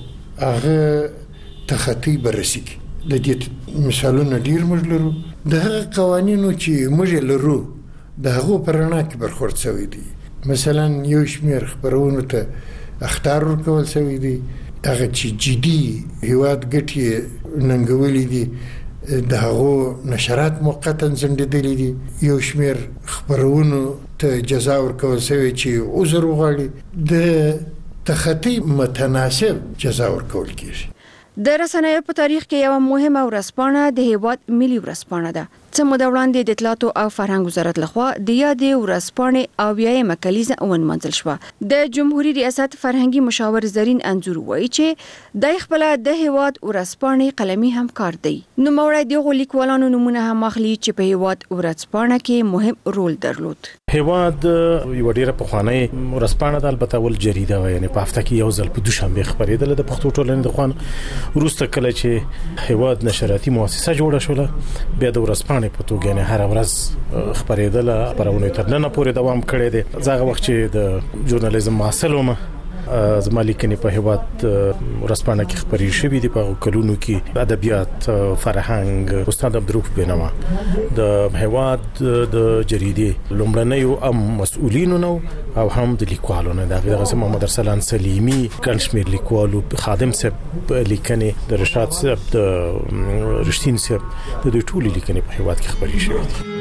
هغه تخطي بررسي کوي. د دې مثالونه ډیر موږ لرو. د هغه قوانینو چې موږ لرو د هغو په رڼا کې برخورد شوی دي. مثلا یو شمېر خپرونو ته اخطار ورکول شوی دي، هغه چې جدي هیواد ګټې ننګولې دي د هغو نشرات موقتا ځنډېدلي دي. یو شمېر خپرونو ته جزا ورکول شوی چې عذر وغواړي. د تخطي متناسب جزا ورکول کیږي. د رسنیو په تاریخ کې یو مهمه ورځپاڼه د هیواد ملي ورځپاڼه ده. څه موده وړاندې د اطلاعاتو او فرهنګ وزارت لخوا د یادې ورځپاڼې اویایمه کلیزه ونمانځل شوه. د جمهوریت ریاست فرهنګي مشاور زرین انځور وایي چې د خپل د هیواد ورځپاڼې قلمي همکار دی. نو موړی دغه لیکوالانو نمونه هم اخلي چې په هیواد ورځپاڼه کې مهم رول درلود. هیواد یو ډیره پخوانی ورځپاڼه ده، البته ول جریده و، یعنی په هفته کې یو ځل په دوشنبه خبرېدله د پښتو ټولنې د خوان. وروسته کله چې هیواد نشراتي مؤسسه جوړه شوله بیا د ورځپاڼې په توګه نه هر ورځ خبرېدله، خبرونه تر نن پورې دوام کړی دی. زغه وخت چې د ژورنالیزم محصل وم زما لیکنې په هیواد ورځپاڼه کې خبرې شوې دي. په کلونو کې ادبیات، فرهنګ، استاد عبدالرؤف بینوا د هیواد د جریدې لومړنیو ام مسؤلینو نو او هم د لیکوالو نه د غزه محمد ارسلان سلیمی، کانشمیر لیکوالو، خادم صاحب لیکنې، د رشاد صاحب، د رشتین صاحب، د دوی ټولې لیکنې په هیواد کې خبرې شوې دي.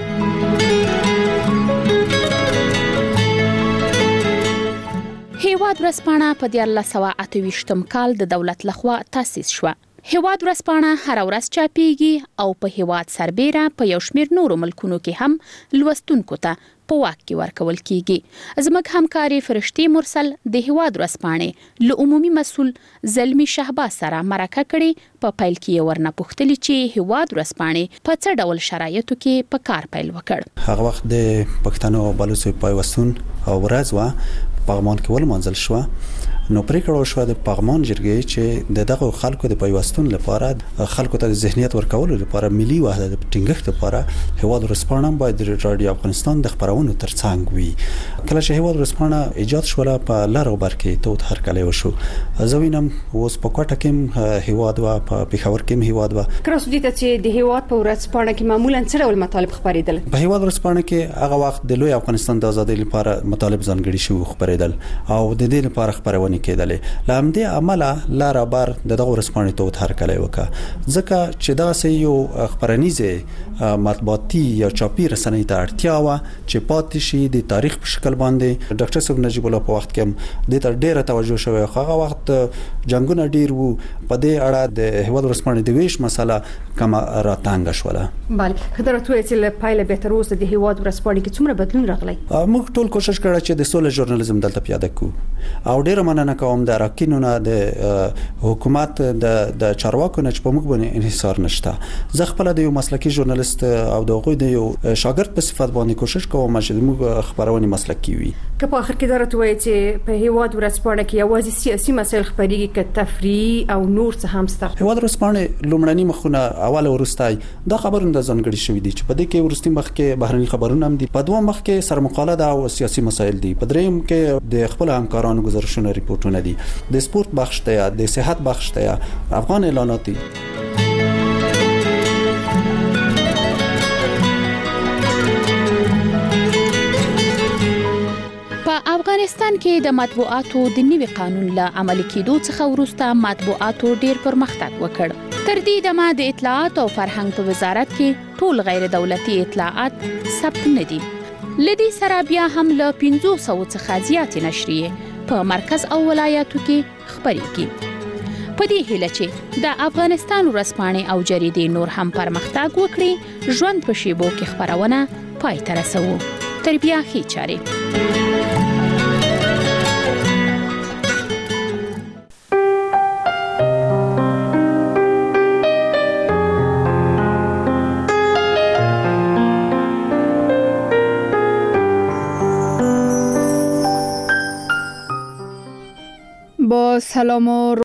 هیواد ورځپاڼه په دیارلس سوه اته ویشتم کال د دولت لخوا تاسیس شوه. هیواد ورځپاڼه هر ورځ چاپیږي او په هیواد سربېره په یو شمېر نورو ملکونو کې هم لوستونکو ته په واک کې ورکول کیږي. زموږ همکاري فرشتي مرسل د هیواد ورځپاڼې له عمومي مسؤل زلمی شهباز سره مرکه کړې. په پیل کې ورنه پوښتلې چې هیواد ورځپاڼې په څه ډول شرایطو کې په کار پیل وکړ. هغه وخت د پښتنو او بلوچو پیوستون او ورځ وا پغمان کې ول منځل شو. نو پریکړه وشوه د پغمان جرګې چې د دغه خلکو د پیوستون لپاره خلکو ته ذهنیت ورکول لپاره ملي وحدت ټینګښت لپاره هیواد ورځپاڼه باید د رادیو افغانستان د خبرونو ترڅنګ وي. کله چې هیواد ورځپاڼه ایجاد شوه په لارو برکې توت هر کله وشو. زوینم اوس په کوټه کې هیواد وا په پیښور کې هیواد وا کراسو دي چې د هیواد په ورځپاڼه کې معمولا څه ډول مطالب خبرېدل. په هیواد ورځپاڼه کې هغه وخت د لوی افغانستان د ازادۍ لپاره مطالب ځانګړي شو خبرېدل او د دې لپاره خبرونه کېدلې. لامدې عمله لار بار دغه ورسپانې ته هر کله وکړه ځکه چې دا سه یو خبرنیزه مطبوعاتي یا چاپی رسنۍ ته اړتیا و چې پاتې شي د تاریخ په شکل باندې. ډاکټر صاحب نجیب الله په وخت کې د تر ډیره توجه شوی هغه وخت جنگونه ډیر وو په دې اړه د هیواد ورسپانې د ویش مسله کما راتنګ شوله. بله خبرته چې له پایله به تر اوسه د هیواد ورسپانې کې څومره بدلون راغلی. موږ ټول کوشش کړو چې د سولې ژورنالیزم دلته پیاده کړو او ډیره مننه مننه کوم د راکینونه د حکومت د د چارواکو نه په موږ باندې انحصار نشته. زه خپل د یو مسلکی ژورنالیست او د غوی د یو شاګرد په صفت باندې کوشش کوم چې موږ خبرونه مسلکی وي. که په اخر کې درته وایي چې په هیواد ورځپاڼه کې یوازې سیاسي مسایل خبريږي که تفریح او نور څه هم شته. هیواد ورځپاڼه لومړنی مخونه اول ورستای دا خبرونه د ځانګړي شوې دي چې په دې کې ورستي مخ کې بهرني خبرونه هم دي، په دوه مخ کې سرمقاله ده او سیاسي مسایل دي، په دریم کې د خپل همکارانو گزارشونه ریپورتونه دي، د سپورت بخش ته، د صحت بخش ته، افغان اعلانات دي. افغانستان کې د مطبوعاتو د نوي قانون له عملي کېدو څخه وروسته مطبوعاتو ډېر پرمختګ وکړ. تر دې دمه د اطلاعات او فرهنګ په وزارت کې ټول غیر دولتي اطلاعات ثبت نه دي. لدی سره بیا هم له پنځه سوه څخه زیاتې نشریې په مرکز او ولایاتو کې خبرېږي. په دې هیله چې د افغانستان ورځپاڼې او جریدې نور هم پرمختګ وکړي، ژوند په شیبو کې خبرونه پای ته رسوو. تر بیا ښې چارې. با سلام و